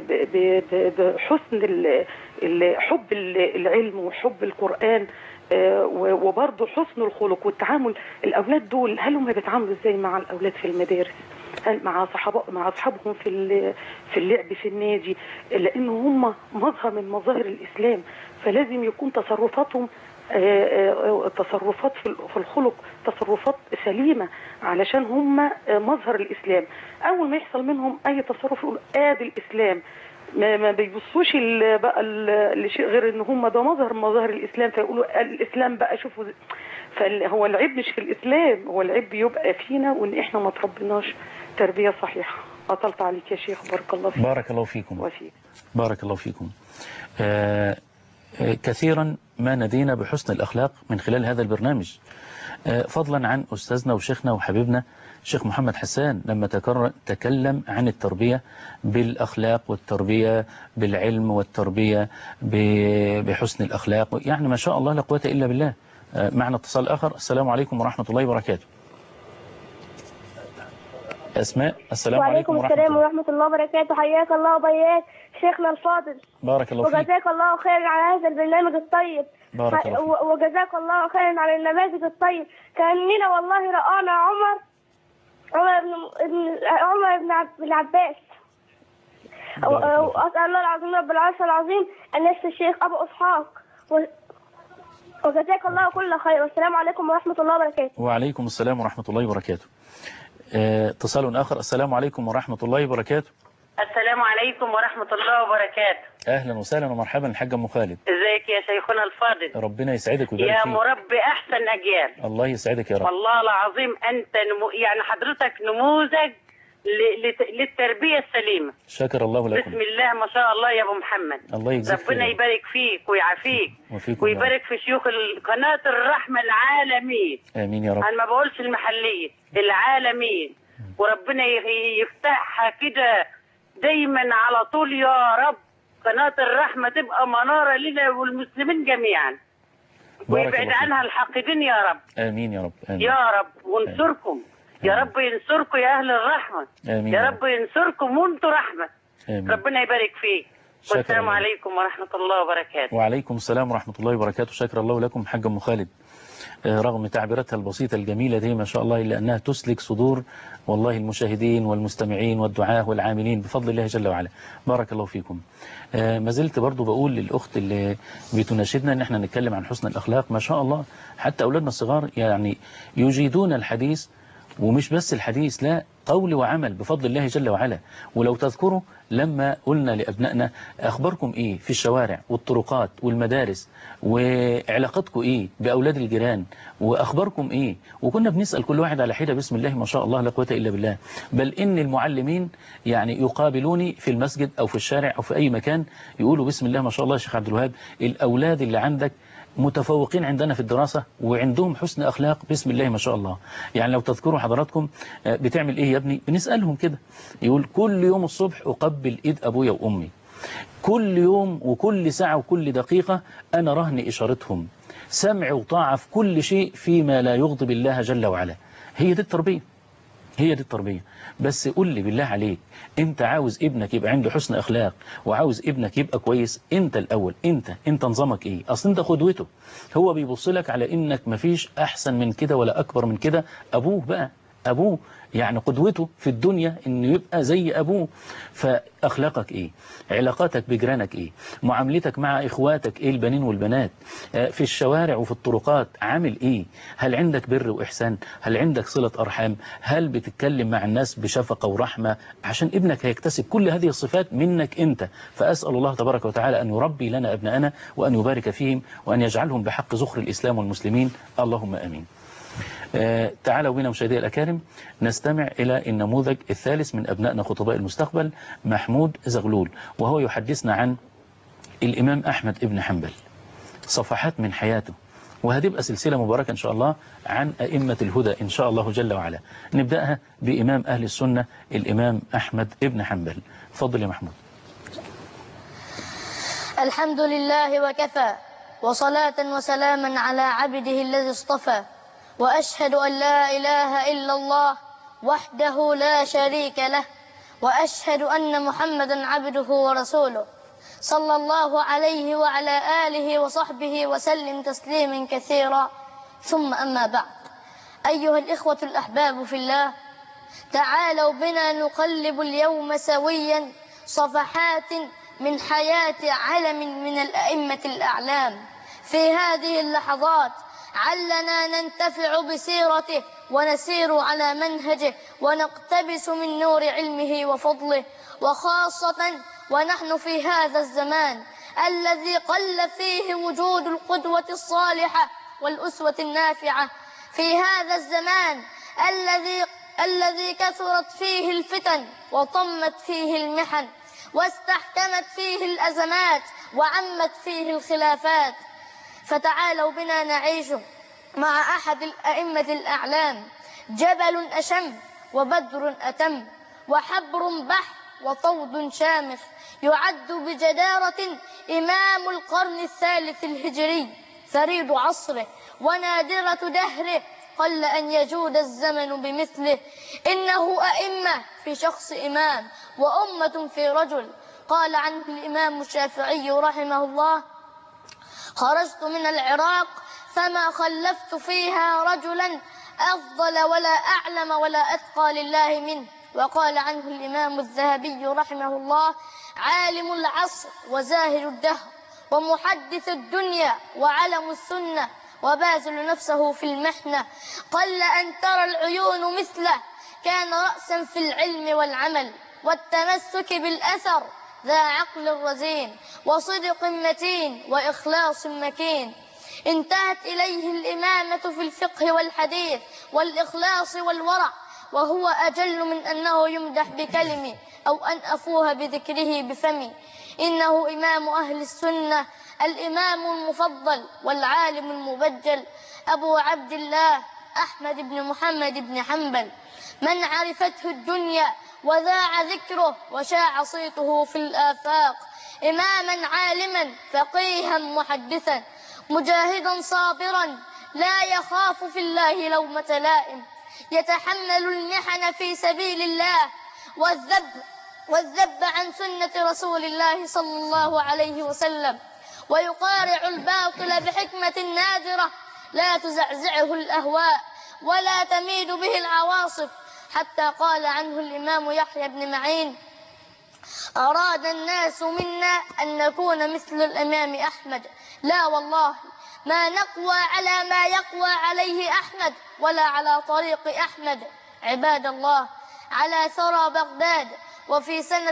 بحسن حب العلم وحب القرآن وبرضه حسن الخلق والتعامل؟ الأولاد دول هل هم بيتعاملوا ازاي مع الأولاد في المدارس، مع أصحابهم في اللعب في النادي؟ لأنه هم مظهر من مظاهر الإسلام، فلازم يكون تصرفاتهم تصرفات في الخلق، تصرفات سليمة، علشان هم مظهر الإسلام. أول ما يحصل منهم أي تصرف يقول آدي الإسلام، ما بيبصوش بقى لشيء غير ان هم ده مظهر الإسلام، فيقولوا الإسلام بقى شوفوا. فهو العيب مش في الإسلام، هو العيب بيبقى فينا وان احنا ما تربيناش تربية صحيحة. أطلت عليك يا شيخ، بارك الله فيك. بارك الله فيكم وفيك. بارك الله فيكم. كثيرا ما ندينا بحسن الأخلاق من خلال هذا البرنامج، فضلا عن أستاذنا وشيخنا وحبيبنا الشيخ محمد حسان لما تكلم عن التربية بالأخلاق والتربية بالعلم والتربية بحسن الأخلاق. يعني ما شاء الله لا قوة إلا بالله. معنا اتصال آخر. السلام عليكم ورحمة الله وبركاته. أسماء، السلام عليكم ورحمة الله وبركاته. حياك الله وبياك شيخنا الفاضل. بارك الله فيك. وجزاك الله خيرا على هذا البرنامج الطيب. بارك الله فيك. وجزاك الله خيرا على النماذج الطيب. كأننا والله رآنا عمر بن العباس. وأسأل الله العظيم رب العرش العظيم أن يشفي الشيخ أبو إسحاق. وجزاك الله كل خير، والسلام عليكم ورحمة الله وبركاته. وعليكم السلام ورحمة الله وبركاته. اتصال آخر. السلام عليكم ورحمة الله وبركاته. السلام عليكم ورحمة الله وبركاته. أهلا وسهلا ومرحبا الحاج أم خالد. ازيك يا شيخنا الفاضل؟ ربنا يسعدك ويبارك فيك. يا مربي أحسن أجيال. الله يسعدك يا رب. والله العظيم أنت يعني حضرتك نموذج للتربية السليمة. شكر الله لكم. بسم الله ما شاء الله يا أبو محمد. الله يجزيك ربنا يبارك فيك ويعافيك ويبارك في شيوخ قناة الرحمة العالمين. آمين يا رب. أنا ما بقولش المحلية، العالمين. وربنا يفتحها كده دايما على طول يا رب. قناة الرحمة تبقى منارة لنا والمسلمين جميعا، ويبعد عنها الحاقدين يا رب. آمين يا رب. آمين. يا رب وانصركم. يا رب ينصركم يا أهل الرحمة. آمين. يا رب ينصركم وانتوا رحمة. آمين. ربنا يبارك فيك. والسلام عليكم ورحمة الله وبركاته. وعليكم السلام ورحمة الله وبركاته. شكر الله لكم حاج أم خالد، رغم تعبيراتها البسيطة الجميلة دي ما شاء الله، إلا أنها تسلك صدور والله المشاهدين والمستمعين والدعاة والعاملين بفضل الله جل وعلا. بارك الله فيكم. ما زلت برضو بقول للأخت اللي بتناشدنا أن احنا نتكلم عن حسن الأخلاق. ما شاء الله حتى أولادنا الصغار يعني يجيدون الحديث، ومش بس الحديث، لا، قول وعمل بفضل الله جل وعلا. ولو تذكروا لما قلنا لأبنائنا أخباركم إيه في الشوارع والطرقات والمدارس، وعلاقتكم إيه بأولاد الجيران، وأخباركم إيه، وكنا بنسأل كل واحد على حدة بسم الله ما شاء الله لا قوة إلا بالله. بل إن المعلمين يعني يقابلوني في المسجد أو في الشارع أو في أي مكان يقولوا بسم الله ما شاء الله يا شيخ عبد الوهاب، الأولاد اللي عندك متفوقين عندنا في الدراسة وعندهم حسن أخلاق بسم الله ما شاء الله. يعني لو تذكروا حضراتكم بتعمل إيه يا ابني، بنسألهم كده، يقول كل يوم الصبح أقبل إيد أبويا وأمي، كل يوم وكل ساعة وكل دقيقة أنا رهن إشارتهم، سمع وطاعة في كل شيء فيما لا يغضب الله جل وعلا. هي دي التربية، هي دي التربية. بس قول لي بالله عليك، انت عاوز ابنك يبقى عنده حسن اخلاق وعاوز ابنك يبقى كويس، انت الاول، انت نظامك ايه؟ اصل انت قدوته، هو بيبص لك على انك مفيش احسن من كده ولا اكبر من كده. ابوه بقى أبوه، يعني قدوته في الدنيا إنه يبقى زي أبوه. فأخلاقك إيه؟ علاقاتك بجيرانك إيه؟ معاملتك مع إخواتك إيه، البنين والبنات؟ في الشوارع وفي الطرقات عامل إيه؟ هل عندك بر وإحسان؟ هل عندك صلة أرحام؟ هل بتتكلم مع الناس بشفقة ورحمة؟ عشان ابنك هيكتسب كل هذه الصفات منك أنت. فأسأل الله تبارك وتعالى أن يربي لنا أبناءنا وأن يبارك فيهم وأن يجعلهم بحق زخر الإسلام والمسلمين، اللهم آمين. تعالوا بنا مشاهدي الأكارم نستمع إلى النموذج الثالث من أبنائنا خطباء المستقبل، محمود زغلول، وهو يحدثنا عن الإمام أحمد ابن حنبل، صفحات من حياته، وهتبقى سلسلة مباركة إن شاء الله عن أئمة الهدى إن شاء الله جل وعلا. نبدأها بإمام أهل السنة الإمام أحمد ابن حنبل. تفضل يا محمود. الحمد لله وكفى، وصلاة وسلاما على عبده الذي اصطفى، وأشهد أن لا إله إلا الله وحده لا شريك له، وأشهد أن محمدا عبده ورسوله، صلى الله عليه وعلى آله وصحبه وسلم تسليما كثيرا. ثم أما بعد، أيها الإخوة الأحباب في الله، تعالوا بنا نقلب اليوم سويا صفحات من حياة علم من الأئمة الأعلام. في هذه اللحظات علنا ننتفع بسيرته ونسير على منهجه ونقتبس من نور علمه وفضله، وخاصة ونحن في هذا الزمان الذي قل فيه وجود القدوة الصالحة والأسوة النافعة، في هذا الزمان الذي كثرت فيه الفتن وطمت فيه المحن واستحكمت فيه الأزمات وعمت فيه الخلافات. فتعالوا بنا نعيش مع أحد الأئمة الأعلام، جبل أشم وبدر أتم وحبر بحر وطود شامخ، يعد بجدارة إمام القرن الثالث الهجري، فريد عصره ونادرة دهره، قل أن يجود الزمن بمثله. إنه أئمة في شخص إمام وأمة في رجل. قال عنه الإمام الشافعي رحمه الله: خرجت من العراق فما خلفت فيها رجلا أفضل ولا أعلم ولا أتقى لله منه. وقال عنه الإمام الذهبي رحمه الله: عالم العصر وزاهد الدهر ومحدث الدنيا وعلم السنة وباذل نفسه في المحنة، قل أن ترى العيون مثله، كان رأسا في العلم والعمل والتمسك بالأثر، ذا عقل رزين وصدق متين وإخلاص مكين. انتهت إليه الإمامة في الفقه والحديث والإخلاص والورع، وهو أجل من أنه يمدح بكلمة أو أن أفوه بذكره بفمي. إنه إمام أهل السنة، الإمام المفضل والعالم المبجل، أبو عبد الله أحمد بن محمد بن حنبل، من عرفته الدنيا وذاع ذكره وشاع صيته في الآفاق، إماما عالما فقيها محدثا، مجاهدا صابرا لا يخاف في الله لومة لائم، يتحمل المحن في سبيل الله والذب عن سنة رسول الله صلى الله عليه وسلم، ويقارع الباطل بحكمة نادرة لا تزعزعه الأهواء ولا تميد به العواصف. حتى قال عنه الإمام يحيى بن معين: أراد الناس منا أن نكون مثل الإمام أحمد، لا والله ما نقوى على ما يقوى عليه أحمد ولا على طريق أحمد. عباد الله، على ثرى بغداد وفي سنة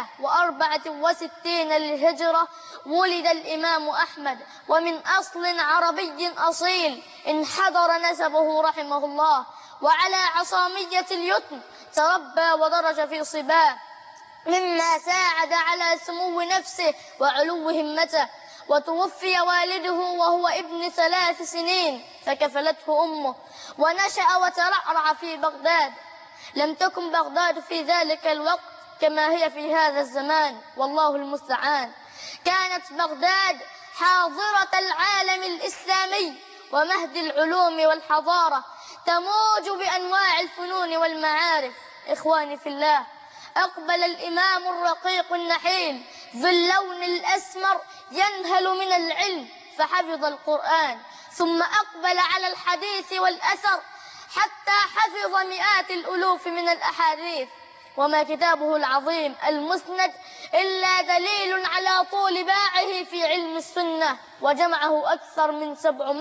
164 للهجرة ولد الإمام أحمد، ومن أصل عربي أصيل انحدر نسبه رحمه الله، وعلى عصامية اليتم تربى ودرج في صباه، مما ساعد على سمو نفسه وعلو همته. وتوفي والده وهو ابن 3 سنين فكفلته أمه، ونشأ وترعرع في بغداد. لم تكن بغداد في ذلك الوقت كما هي في هذا الزمان، والله المستعان. كانت بغداد حاضرة العالم الإسلامي ومهد العلوم والحضارة، تموج بأنواع الفنون والمعارف. إخواني في الله، أقبل الإمام الرقيق النحيل ذو اللون الأسمر ينهل من العلم فحفظ القرآن، ثم أقبل على الحديث والأثر حتى حفظ مئات الألوف من الأحاديث. وما كتابه العظيم المسند إلا دليل على طول باعه في علم السنة، وجمعه أكثر من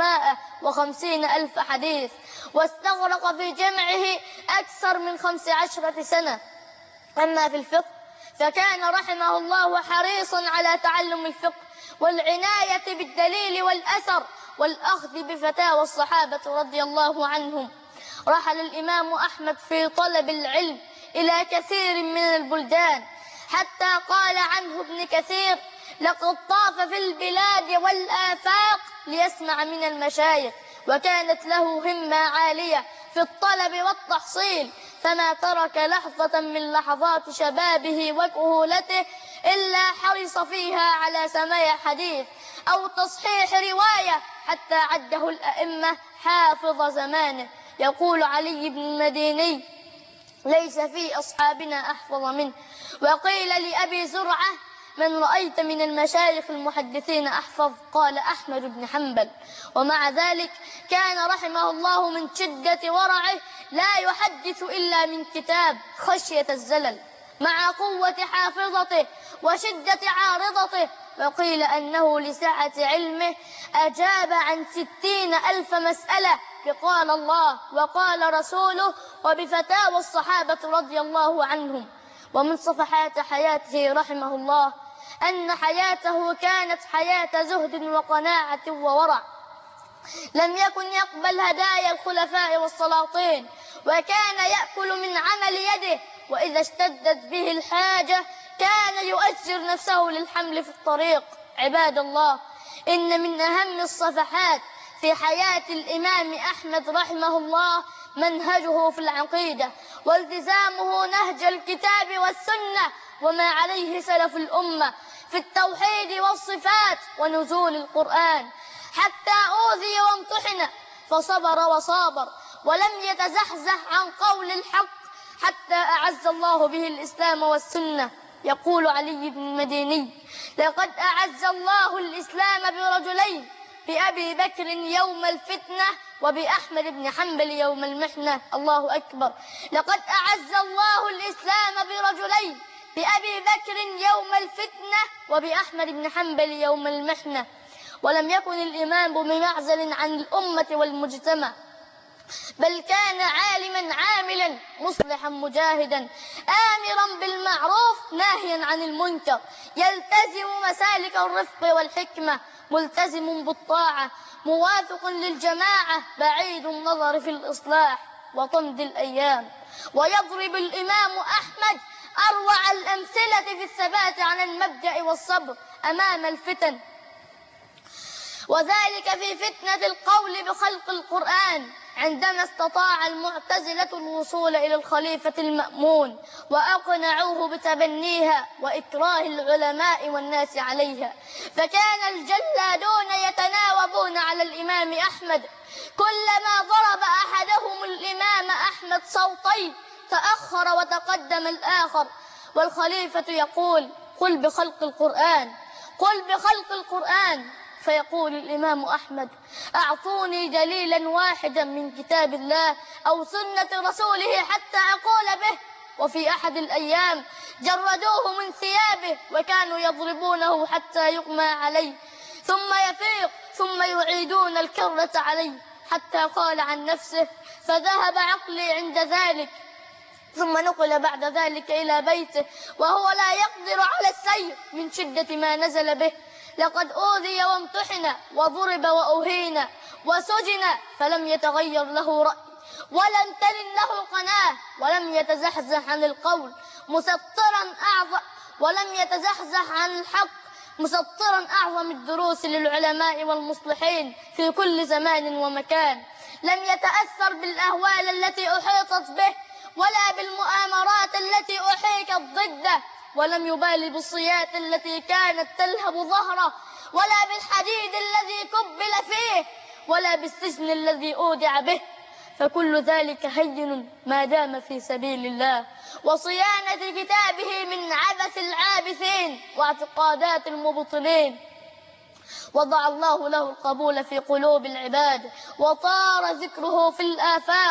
750,000 حديث، واستغرق في جمعه أكثر من 15 سنة. أما في الفقه فكان رحمه الله حريصا على تعلم الفقه والعناية بالدليل والأثر والأخذ بفتاوى الصحابة رضي الله عنهم. رحل الإمام أحمد في طلب العلم إلى كثير من البلدان، حتى قال عنه ابن كثير: لقد طاف في البلاد والآفاق ليسمع من المشايخ، وكانت له همة عالية في الطلب والتحصيل، فما ترك لحظة من لحظات شبابه وكهولته إلا حرص فيها على سماع حديث أو تصحيح رواية، حتى عده الأئمة حافظ زمانه. يقول علي بن المديني: ليس في أصحابنا أحفظ منه. وقيل لأبي زرعة: من رأيت من المشايخ المحدثين أحفظ؟ قال: أحمد بن حنبل. ومع ذلك كان رحمه الله من شدة ورعه لا يحدث إلا من كتاب خشية الزلل، مع قوة حافظته وشدة عارضته. وقيل أنه لسعة علمه أجاب عن 60,000 مسألة بقال الله وقال رسوله وبفتاوى الصحابة رضي الله عنهم. ومن صفحات حياته رحمه الله أن حياته كانت حياة زهد وقناعة وورع، لم يكن يقبل هدايا الخلفاء والسلاطين، وكان يأكل من عمل يده، وإذا اشتدت به الحاجة كان يؤجر نفسه للحمل في الطريق. عباد الله، إن من أهم الصفحات في حياة الإمام أحمد رحمه الله منهجه في العقيدة، والتزامه نهج الكتاب والسنة وما عليه سلف الأمة في التوحيد والصفات ونزول القرآن، حتى أوذي وامتحن فصبر وصابر ولم يتزحزح عن قول الحق حتى أعز الله به الإسلام والسنة. يقول علي بن المديني: لقد أعز الله الإسلام برجلين، بأبي بكر يوم الفتنة وبأحمد بن حنبل يوم المحنة. الله أكبر. لقد أعز الله الإسلام برجلين، بأبي بكر يوم الفتنة وبأحمد بن حنبل يوم المحنة. ولم يكن الإمام بمعزل عن الأمة والمجتمع، بل كان عالما عاملا مصلحا مجاهدا آمرا بالمعروف ناهيا عن المنكر، يلتزم مسالك الرفق والحكمة، ملتزم بالطاعة، موافق للجماعة، بعيد النظر في الإصلاح وطمد الأيام. ويضرب الإمام أحمد أروع الأمثلة في الثبات على المبدأ والصبر أمام الفتن، وذلك في فتنة القول بخلق القرآن، عندما استطاع المعتزلة الوصول إلى الخليفة المأمون وأقنعوه بتبنيها وإكراه العلماء والناس عليها، فكان الجلادون يتناوبون على الإمام أحمد، كلما ضرب أحدهم الإمام أحمد صوتين تأخر وتقدم الآخر، والخليفة يقول: قل بخلق القرآن، قل بخلق القرآن. فيقول الإمام أحمد: أعطوني دليلا واحدا من كتاب الله أو سنة رسوله حتى أقول به. وفي أحد الأيام جردوه من ثيابه وكانوا يضربونه حتى يغمى عليه، ثم يفيق، ثم يعيدون الكرة عليه، حتى قال عن نفسه: فذهب عقلي عند ذلك. ثم نقل بعد ذلك إلى بيته وهو لا يقدر على السير من شدة ما نزل به. لقد أوذي وامتحن وضرب وأهين وسجن، فلم يتغير له رأي ولم تلن له قناة، ولم يتزحزح عن القول ولم يتزحزح عن الحق، مسطرا أعظم الدروس للعلماء والمصلحين في كل زمان ومكان. لم يتأثر بالأهوال التي أحيطت به ولا بالمؤامرات التي أحيكت ضده، ولم يبالي بالصيات التي كانت تلهب ظهره، ولا بالحديد الذي كبل فيه، ولا بالسجن الذي أودع به، فكل ذلك هين ما دام في سبيل الله وصيانة كتابه من عبث العابثين واعتقادات المبطلين. وضع الله له القبول في قلوب العباد، وطار ذكره في الآفاق،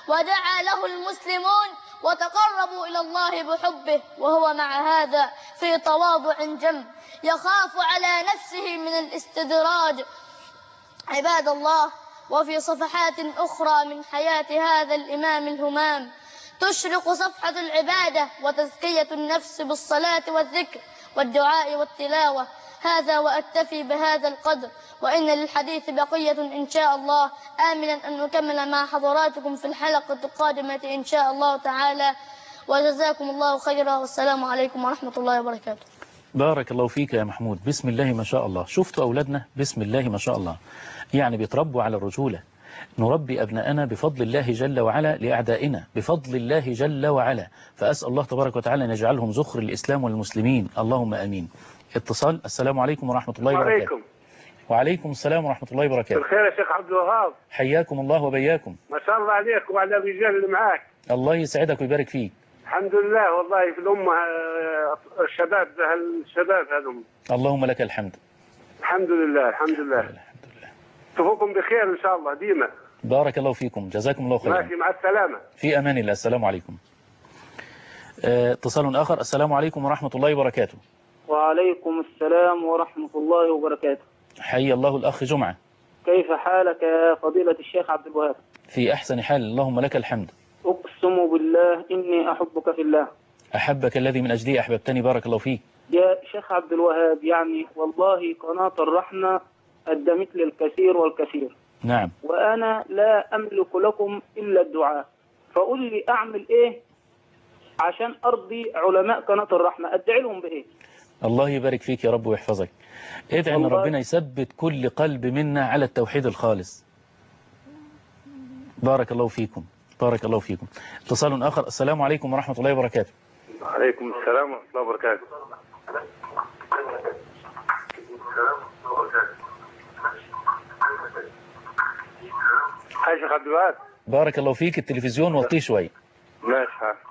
ودعا له المسلمون وتقربوا إلى الله بحبه، وهو مع هذا في تواضع جم يخاف على نفسه من الاستدراج. عباد الله، وفي صفحات أخرى من حياة هذا الإمام الهمام تشرق صفحة العبادة وتزكية النفس بالصلاة والذكر والدعاء والتلاوة. هذا وأكتفي بهذا القدر، وإن للحديث بقية إن شاء الله، آملا أن نكمل مع حضراتكم في الحلقة القادمة إن شاء الله تعالى. وجزاكم الله خيرا، والسلام عليكم ورحمة الله وبركاته. بارك الله فيك يا محمود. بسم الله ما شاء الله. شفتوا أولادنا؟ بسم الله ما شاء الله، يعني بيتربوا على الرجولة. نربي أبناءنا بفضل الله جل وعلا لأعدائنا بفضل الله جل وعلا، فأسأل الله تبارك وتعالى أن يجعلهم ذخر الإسلام والمسلمين، اللهم أمين. اتصال. السلام عليكم ورحمة الله وبركاته. وعليكم السلام ورحمة الله وبركاته. بالخير يا شيخ عبد الوهاب. حياكم الله وبياكم. ما شاء الله عليك وعلى الرجال اللي معاك. الله يسعدك ويبارك فيك. الحمد لله والله في الأمة الشباب هذم. اللهم لك الحمد. الحمد لله الحمد لله. الحمد لله. اشوفكم بخير إن شاء الله ديما. بارك الله فيكم، جزاكم الله خيرا. ماشي، مع السلامة. في أمان الله. السلام عليكم. اتصال آخر. السلام عليكم ورحمة الله وبركاته. وعليكم السلام ورحمة الله وبركاته. حي الله الأخ جمعة. كيف حالك يا فضيلة الشيخ عبد الوهاب؟ في أحسن حال، اللهم لك الحمد. أقسم بالله إني أحبك في الله. أحبك الذي من أجلي أحببتني، بارك الله فيك. يا شيخ عبد الوهاب، يعني والله قناة الرحمة قدمت لي الكثير والكثير. نعم. وأنا لا أملك لكم إلا الدعاء، فقل لي أعمل إيه عشان أرضي علماء قناة الرحمة؟ أدعي لهم بإيه؟ الله يبارك فيك يا رب ويحفظك. ادعي ان ربنا يثبت كل قلب منا على التوحيد الخالص. بارك الله فيكم. بارك الله فيكم. اتصال آخر. السلام عليكم ورحمة الله وبركاته. وعليكم السلام ورحمة الله وبركاته. يا شيخ عبد الوهاب. بارك الله فيك. التلفزيون وطيه شوي. ماشي.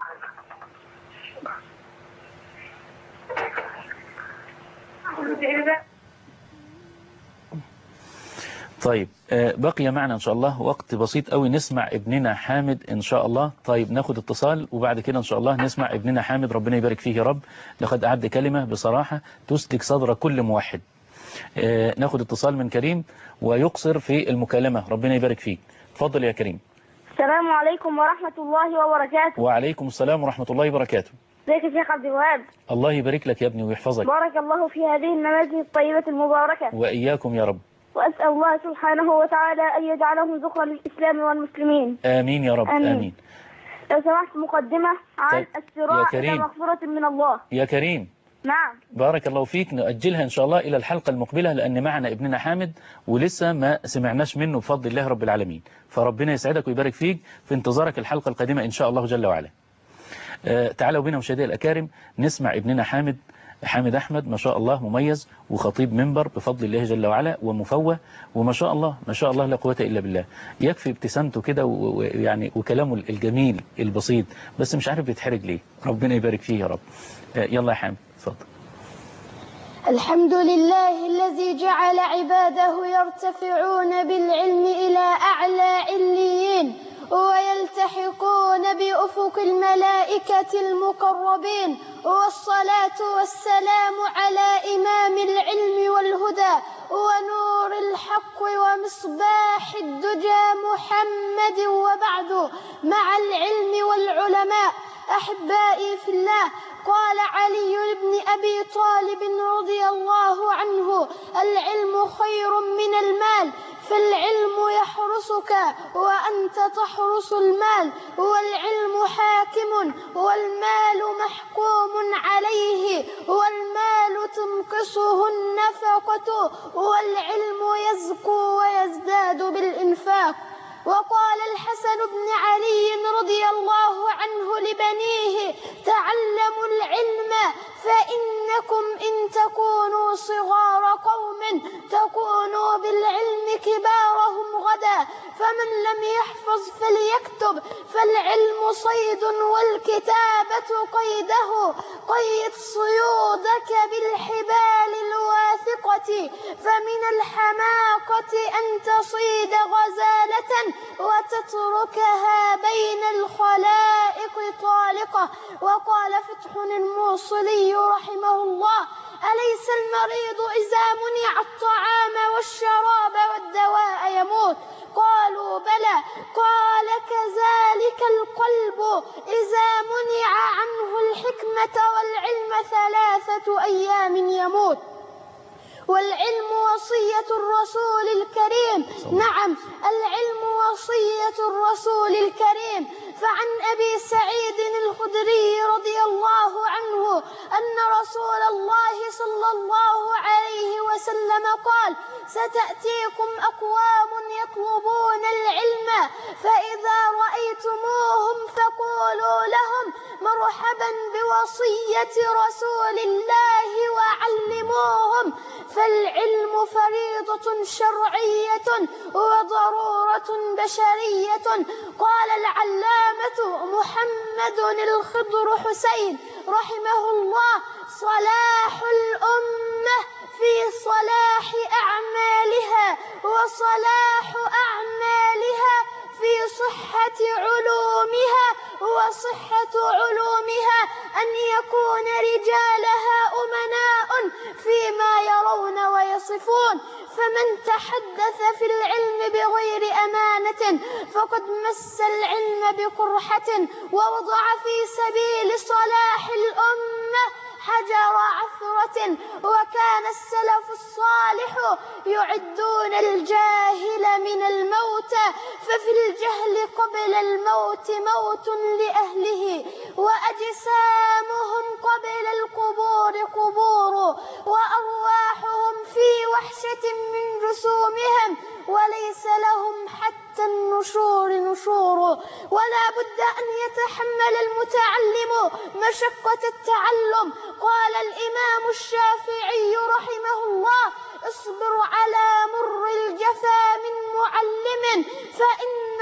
طيب بقي معنا إن شاء الله وقت بسيط قوي نسمع ابننا حامد إن شاء الله. طيب ناخد اتصال وبعد كده إن شاء الله نسمع ابننا حامد، ربنا يبارك فيه يا رب. لقد أعد كلمة بصراحة تسلك صدر كل موحد. ناخد اتصال من كريم ويقصر في المكالمة، ربنا يبارك فيك. تفضل يا كريم. السلام عليكم ورحمة الله وبركاته. وعليكم السلام ورحمة الله وبركاته. ازيك يا شيخ عبد الوهاب؟ الله يبارك لك يا ابني ويحفظك. بارك الله في هذه النماذج الطيبة المباركة. وإياكم يا رب. وأسأل الله سبحانه وتعالى أن يجعلهم ذخرا للإسلام والمسلمين. آمين يا رب. آمين. لو سمحت مقدمة عن الصراع إلى مغفرة من الله. يا كريم. نعم. بارك الله فيك. نؤجلها إن شاء الله إلى الحلقة المقبلة، لأن معنا ابننا حامد ولسه ما سمعناش منه بفضل الله رب العالمين، فربنا يسعدك ويبارك فيك في انتظارك الحلقة القادمة إن شاء الله جل وعلا. تعالوا بنا مشاهدي الأكارم نسمع ابننا حامد أحمد، ما شاء الله مميز وخطيب منبر بفضل الله جل وعلا ومفوه، وما شاء الله ما شاء الله لا قوة إلا بالله. يكفي ابتسامته كده ويعني وكلامه الجميل البسيط، بس مش عارف بيتحرج ليه. ربنا يبارك فيه يا رب. يلا يا حامد اتفضل. الحمد لله الذي جعل عباده يرتفعون بالعلم إلى أعلى عليين ويلتحقون بأفق الملائكة المقربين، والصلاة والسلام على إمام العلم والهدى ونور الحق ومصباح الدجى محمد. وبعد، مع العلم والعلماء أحبائي في الله، قال علي بن أبي طالب رضي الله عنه: العلم خير من المال، فالعلم يحرسك وأنت تحرس المال، والعلم حاكم والمال محكوم عليه، والمال تنقصه النفقة، والعلم يزكو ويزداد بالإنفاق. وقال الحسن بن علي رضي الله عنه لبنيه: تعلموا العلم فإنكم إن تكونوا صغار قوم تكونوا بالعلم كبارهم غدا، فمن لم يحفظ فليكتب، فالعلم صيد والكتابة قيده، قيد صيودك بالحبال الواثقة، فمن الحماقة أن تصيد غزالة وتتركها بين الخلائق طالقة. وقال فتح الموصلي رحمه الله: أليس المريض إذا منع الطعام والشراب والدواء يموت؟ قالوا بلى. قال كذلك القلب إذا منع عنه الحكمة والعلم 3 أيام يموت. والعلم وصية الرسول الكريم. نعم، العلم وصية الرسول الكريم. فعن أبي سعيد الخدري رضي الله عنه أن رسول الله صلى الله عليه وسلم قال: ستأتيكم أقوام يطلبون العلم، فإذا رأيتموهم فقولوا لهم: مرحبا بوصية رسول الله وعلموهم، فالعلم فريضة شرعية وضرورة بشرية. قال العلامة محمد الخضر حسين رحمه الله: صلاح الأمة في صلاح أعمالها، وصلاح أعمالها في صحة علومها، وصحة علومها أن يكون رجالها أمناء فيما يرون ويصفون، فمن تحدث في العلم بغير أمانة فقد مس العلم بقرحة، ووضع في سبيل صلاح الأمة حجر عثرة. وكان السلف الصالح يعدون الجاهل من الموت، ففي الجهل قبل الموت موت لأهله، وأجسامهم قبل القبور قبور، وأرواحهم في وحشة من جسومهم، وليس لهم حتى النشور نشور. ولا بد أن يتحمل المتعلم مشقة التعلم. قال الإمام الشافعي رحمه الله: اصبر على مر الجفا من معلم، فإن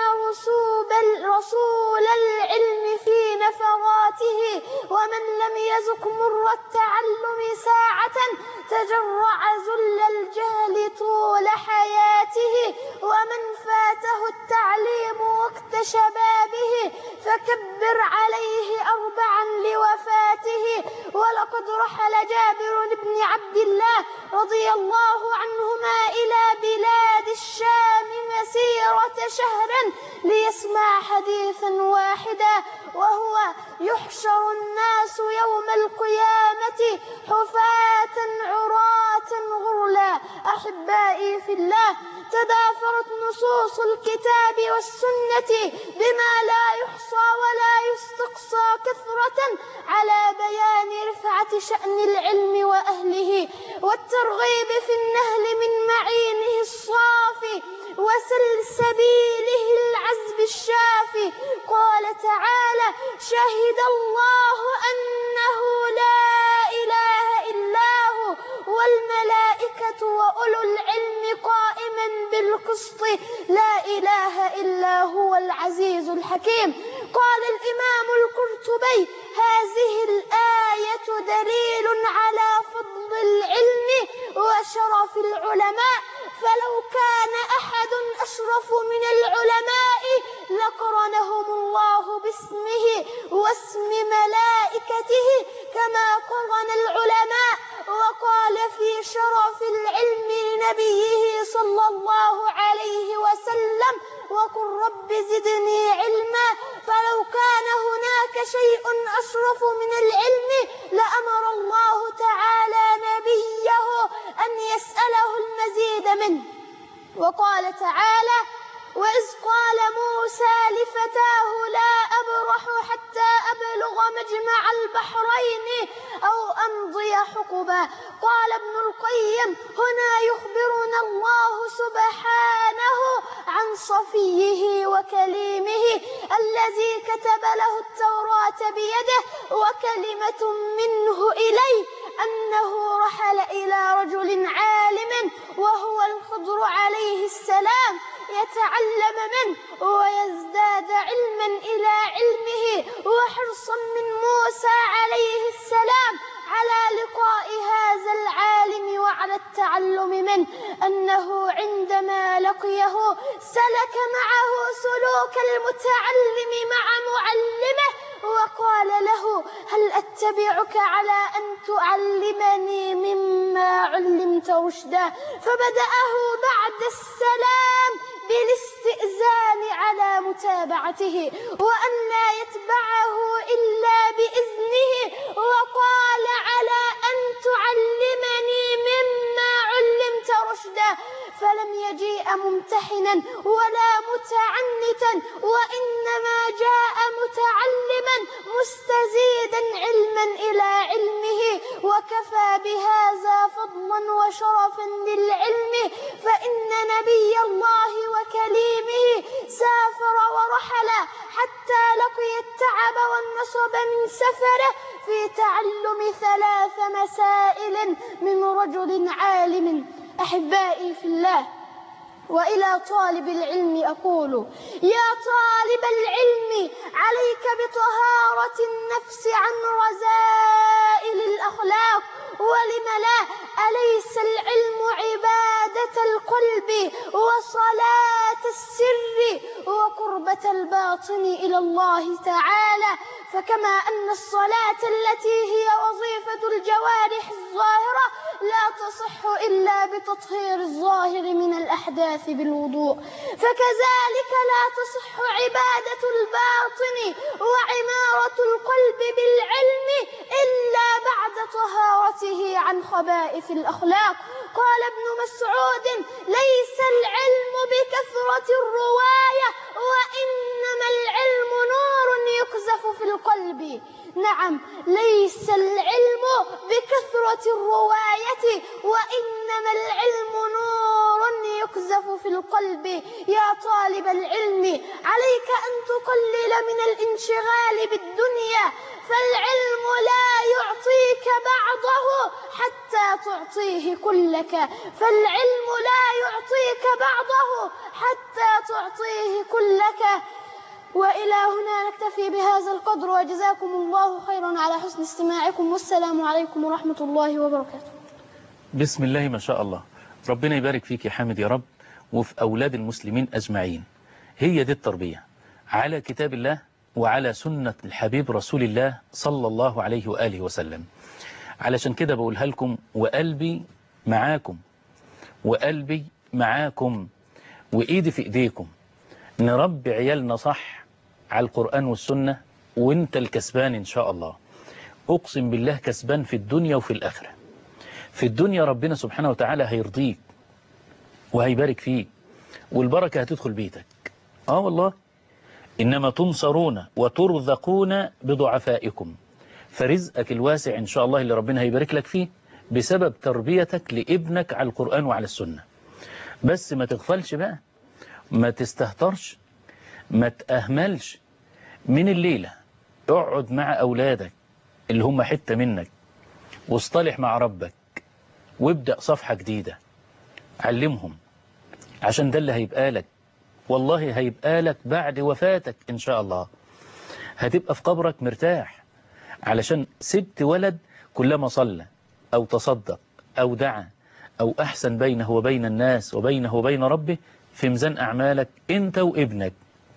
رسول العلم في نفراته، ومن لم يذق مر التعلم ساعة تجرع ذل الجهل طول حياته، ومن فاته التعليم وقت شبابه فكبر عليه 4 لوفاته. ولقد رحل جابر بن عبد الله رضي الله عنهما إلى بلاد الشام مسيرة شهر ليسمع حديثا واحدا، وهو: يحشر الناس يوم القيامة حفاة عراة غرلا. أحبائي في الله، تدافرت نصوص الكتاب والسنة بما لا يحصى ولا يستقصى كثرة على بيان رفعة شأن العلم وأهله، والترغيب في النهل من معينه الصافي وسلسبيله العذب الشافي. قال تعالى: شهد الله أنه لا إله إلا هو والملائكة وأولو العلم قائما بالقسط لا إله إلا هو العزيز الحكيم. قال الإمام القرطبي: هذه الآية دليل على فضل العلم وشرف العلماء، فلو كان أحد أشرف من العلماء لقرنهم الله باسمه واسم ملائكته كما قرن العلماء. وقال في شرف العلم لنبيه صلى الله عليه وسلم: وقل رب زدني علما. فلو كان هناك شيء أشرف من العلم لأمر الله تعالى نبيه أن يسأله المزيد منه. وقال تعالى: وإذ قال موسى لفتاه لا أبرح حتى أبلغ مجمع البحرين أو أمضي حقبا. قال ابن القيم: هنا يخبرنا الله سبحانه عن صفيه وكليمه الذي كتب له التوراة بيده وكلمة منه إليه أنه رحل إلى رجل عالم وهو الخضر عليه السلام يتعلم منه ويزداد علما إلى علمه وحرصا من موسى عليه السلام على لقاء هذا العالم وعلى التعلم منه، أنه عندما لقيه سلك معه سلوك المتعلم مع معلمه وقال له: هل أتبعك على أن تعلمني مما علمت رشدا؟ فبدأه بعد السلام بالاستئذان على متابعته وأن لا يتبعه إلا بإذنه، وقال: على أن تعلمني مما علمت رشدا. فلم يجيء ممتحنا ولا متعنتا، وإنما جاء متعلما مستزيدا علما إلى علمه، وكفى بهذا فضلا وشرفا للعلم، فإن نبي الله وكليمه سافر ورحل حتى لقي التعب والنصب من سفره في تعلم 3 مسائل من رجل عالم. أحبائي في الله، وإلى طالب العلم أقول: يا طالب العلم، عليك بطهارة النفس عن رذائل الأخلاق. ولم لا؟ أليس العلم عبادة القلب وصلاة السر وقربة الباطن إلى الله تعالى؟ فكما أن الصلاة التي هي وظيفة الجوارح الظاهرة لا تصح إلا بتطهير الظاهر من الأحداث بالوضوء، فكذلك لا تصح عبادة الباطن وعمارة القلب بالعلم إلا بعد طهارته عن خبائث الأخلاق. قال ابن مسعود: ليس العلم بكثرة الرواية، وإنما العلم نور يقذف في القلب. نعم، ليس العلم بكثرة الرواية، وإنما العلم نور يقذف في القلب. يا طالب العلم، عليك أن تقلل من الانشغال بالدنيا، فالعلم لا يعطيك بعضه حتى تعطيه كلك، فالعلم لا يعطيك بعضه حتى تعطيه كلك. وإلى هنا نكتفي بهذا القدر، وجزاكم الله خيرا على حسن استماعكم، والسلام عليكم ورحمة الله وبركاته. بسم الله ما شاء الله. ربنا يبارك فيك يا حامد يا رب، وفي أولاد المسلمين أجمعين. هي دي التربية على كتاب الله وعلى سنة الحبيب رسول الله صلى الله عليه وآله وسلم. علشان كده بقولها لكم، وقلبي معاكم، وقلبي معاكم، وإيدي في إيديكم. نربي عيالنا صح على القرآن والسنة، وانت الكسبان إن شاء الله. أقسم بالله كسبان في الدنيا وفي الآخرة. في الدنيا ربنا سبحانه وتعالى هيرضيك وهيبارك فيك، والبركة هتدخل بيتك. والله، إنما تنصرون وترزقون بضعفائكم. فرزقك الواسع إن شاء الله اللي ربنا هيبارك لك فيه بسبب تربيتك لابنك على القرآن وعلى السنة. بس ما تغفلش بقى، ما تستهترش، ما تأهملش. من الليلة اقعد مع أولادك اللي هم حتة منك، واصطلح مع ربك، وابدأ صفحة جديدة. علمهم، عشان ده اللي هيبقى لك. والله هيبقى لك بعد وفاتك إن شاء الله. هتبقى في قبرك مرتاح، علشان سبت ولد كلما صلى أو تصدق أو دعا أو أحسن بينه وبين الناس وبينه وبين ربه في ميزان أعمالك أنت وابنك،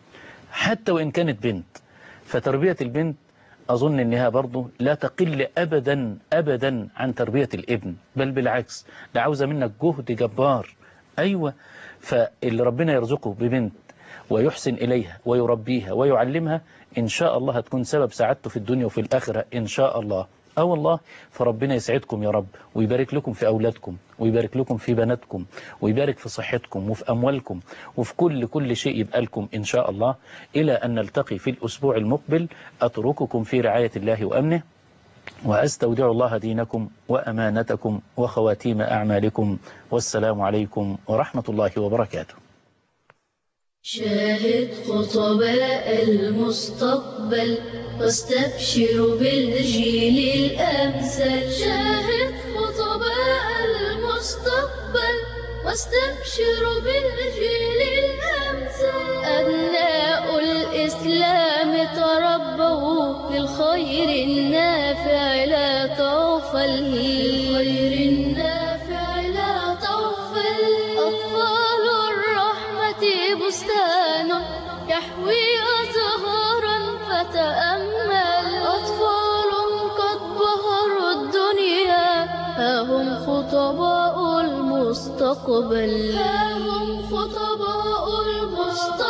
حتى وإن كانت بنت. فتربية البنت أظن أنها برضو لا تقل أبدا أبدا عن تربية الابن، بل بالعكس، ده عاوزة منك جهد جبار. أيوة، فاللي ربنا يرزقه ببنت ويحسن إليها ويربيها ويعلمها إن شاء الله هتكون سبب سعادته في الدنيا وفي الآخرة إن شاء الله. والله، فربنا يسعدكم يا رب، ويبارك لكم في أولادكم، ويبارك لكم في بناتكم، ويبارك في صحتكم وفي أموالكم، وفي كل شيء يبقى لكم إن شاء الله. إلى أن نلتقي في الأسبوع المقبل، أترككم في رعاية الله وأمنه، وأستودع الله دينكم وأمانتكم وخواتيم أعمالكم، والسلام عليكم ورحمة الله وبركاته. شاهد خطباء المستقبل واستبشر بالجيل الأمثل. شاهد خطباء المستقبل واستبشر بالجيل الأمثل. أبناء الإسلام تربوا للخير النافع لا تغفل. للخير النافع لا تغفل. أطفال الرحمة بستان يحوي أزهارا فتأمل. أطفال قد بهروا الدنيا ها هم خطباء المستقبل. ها هم خطباء المستقبل.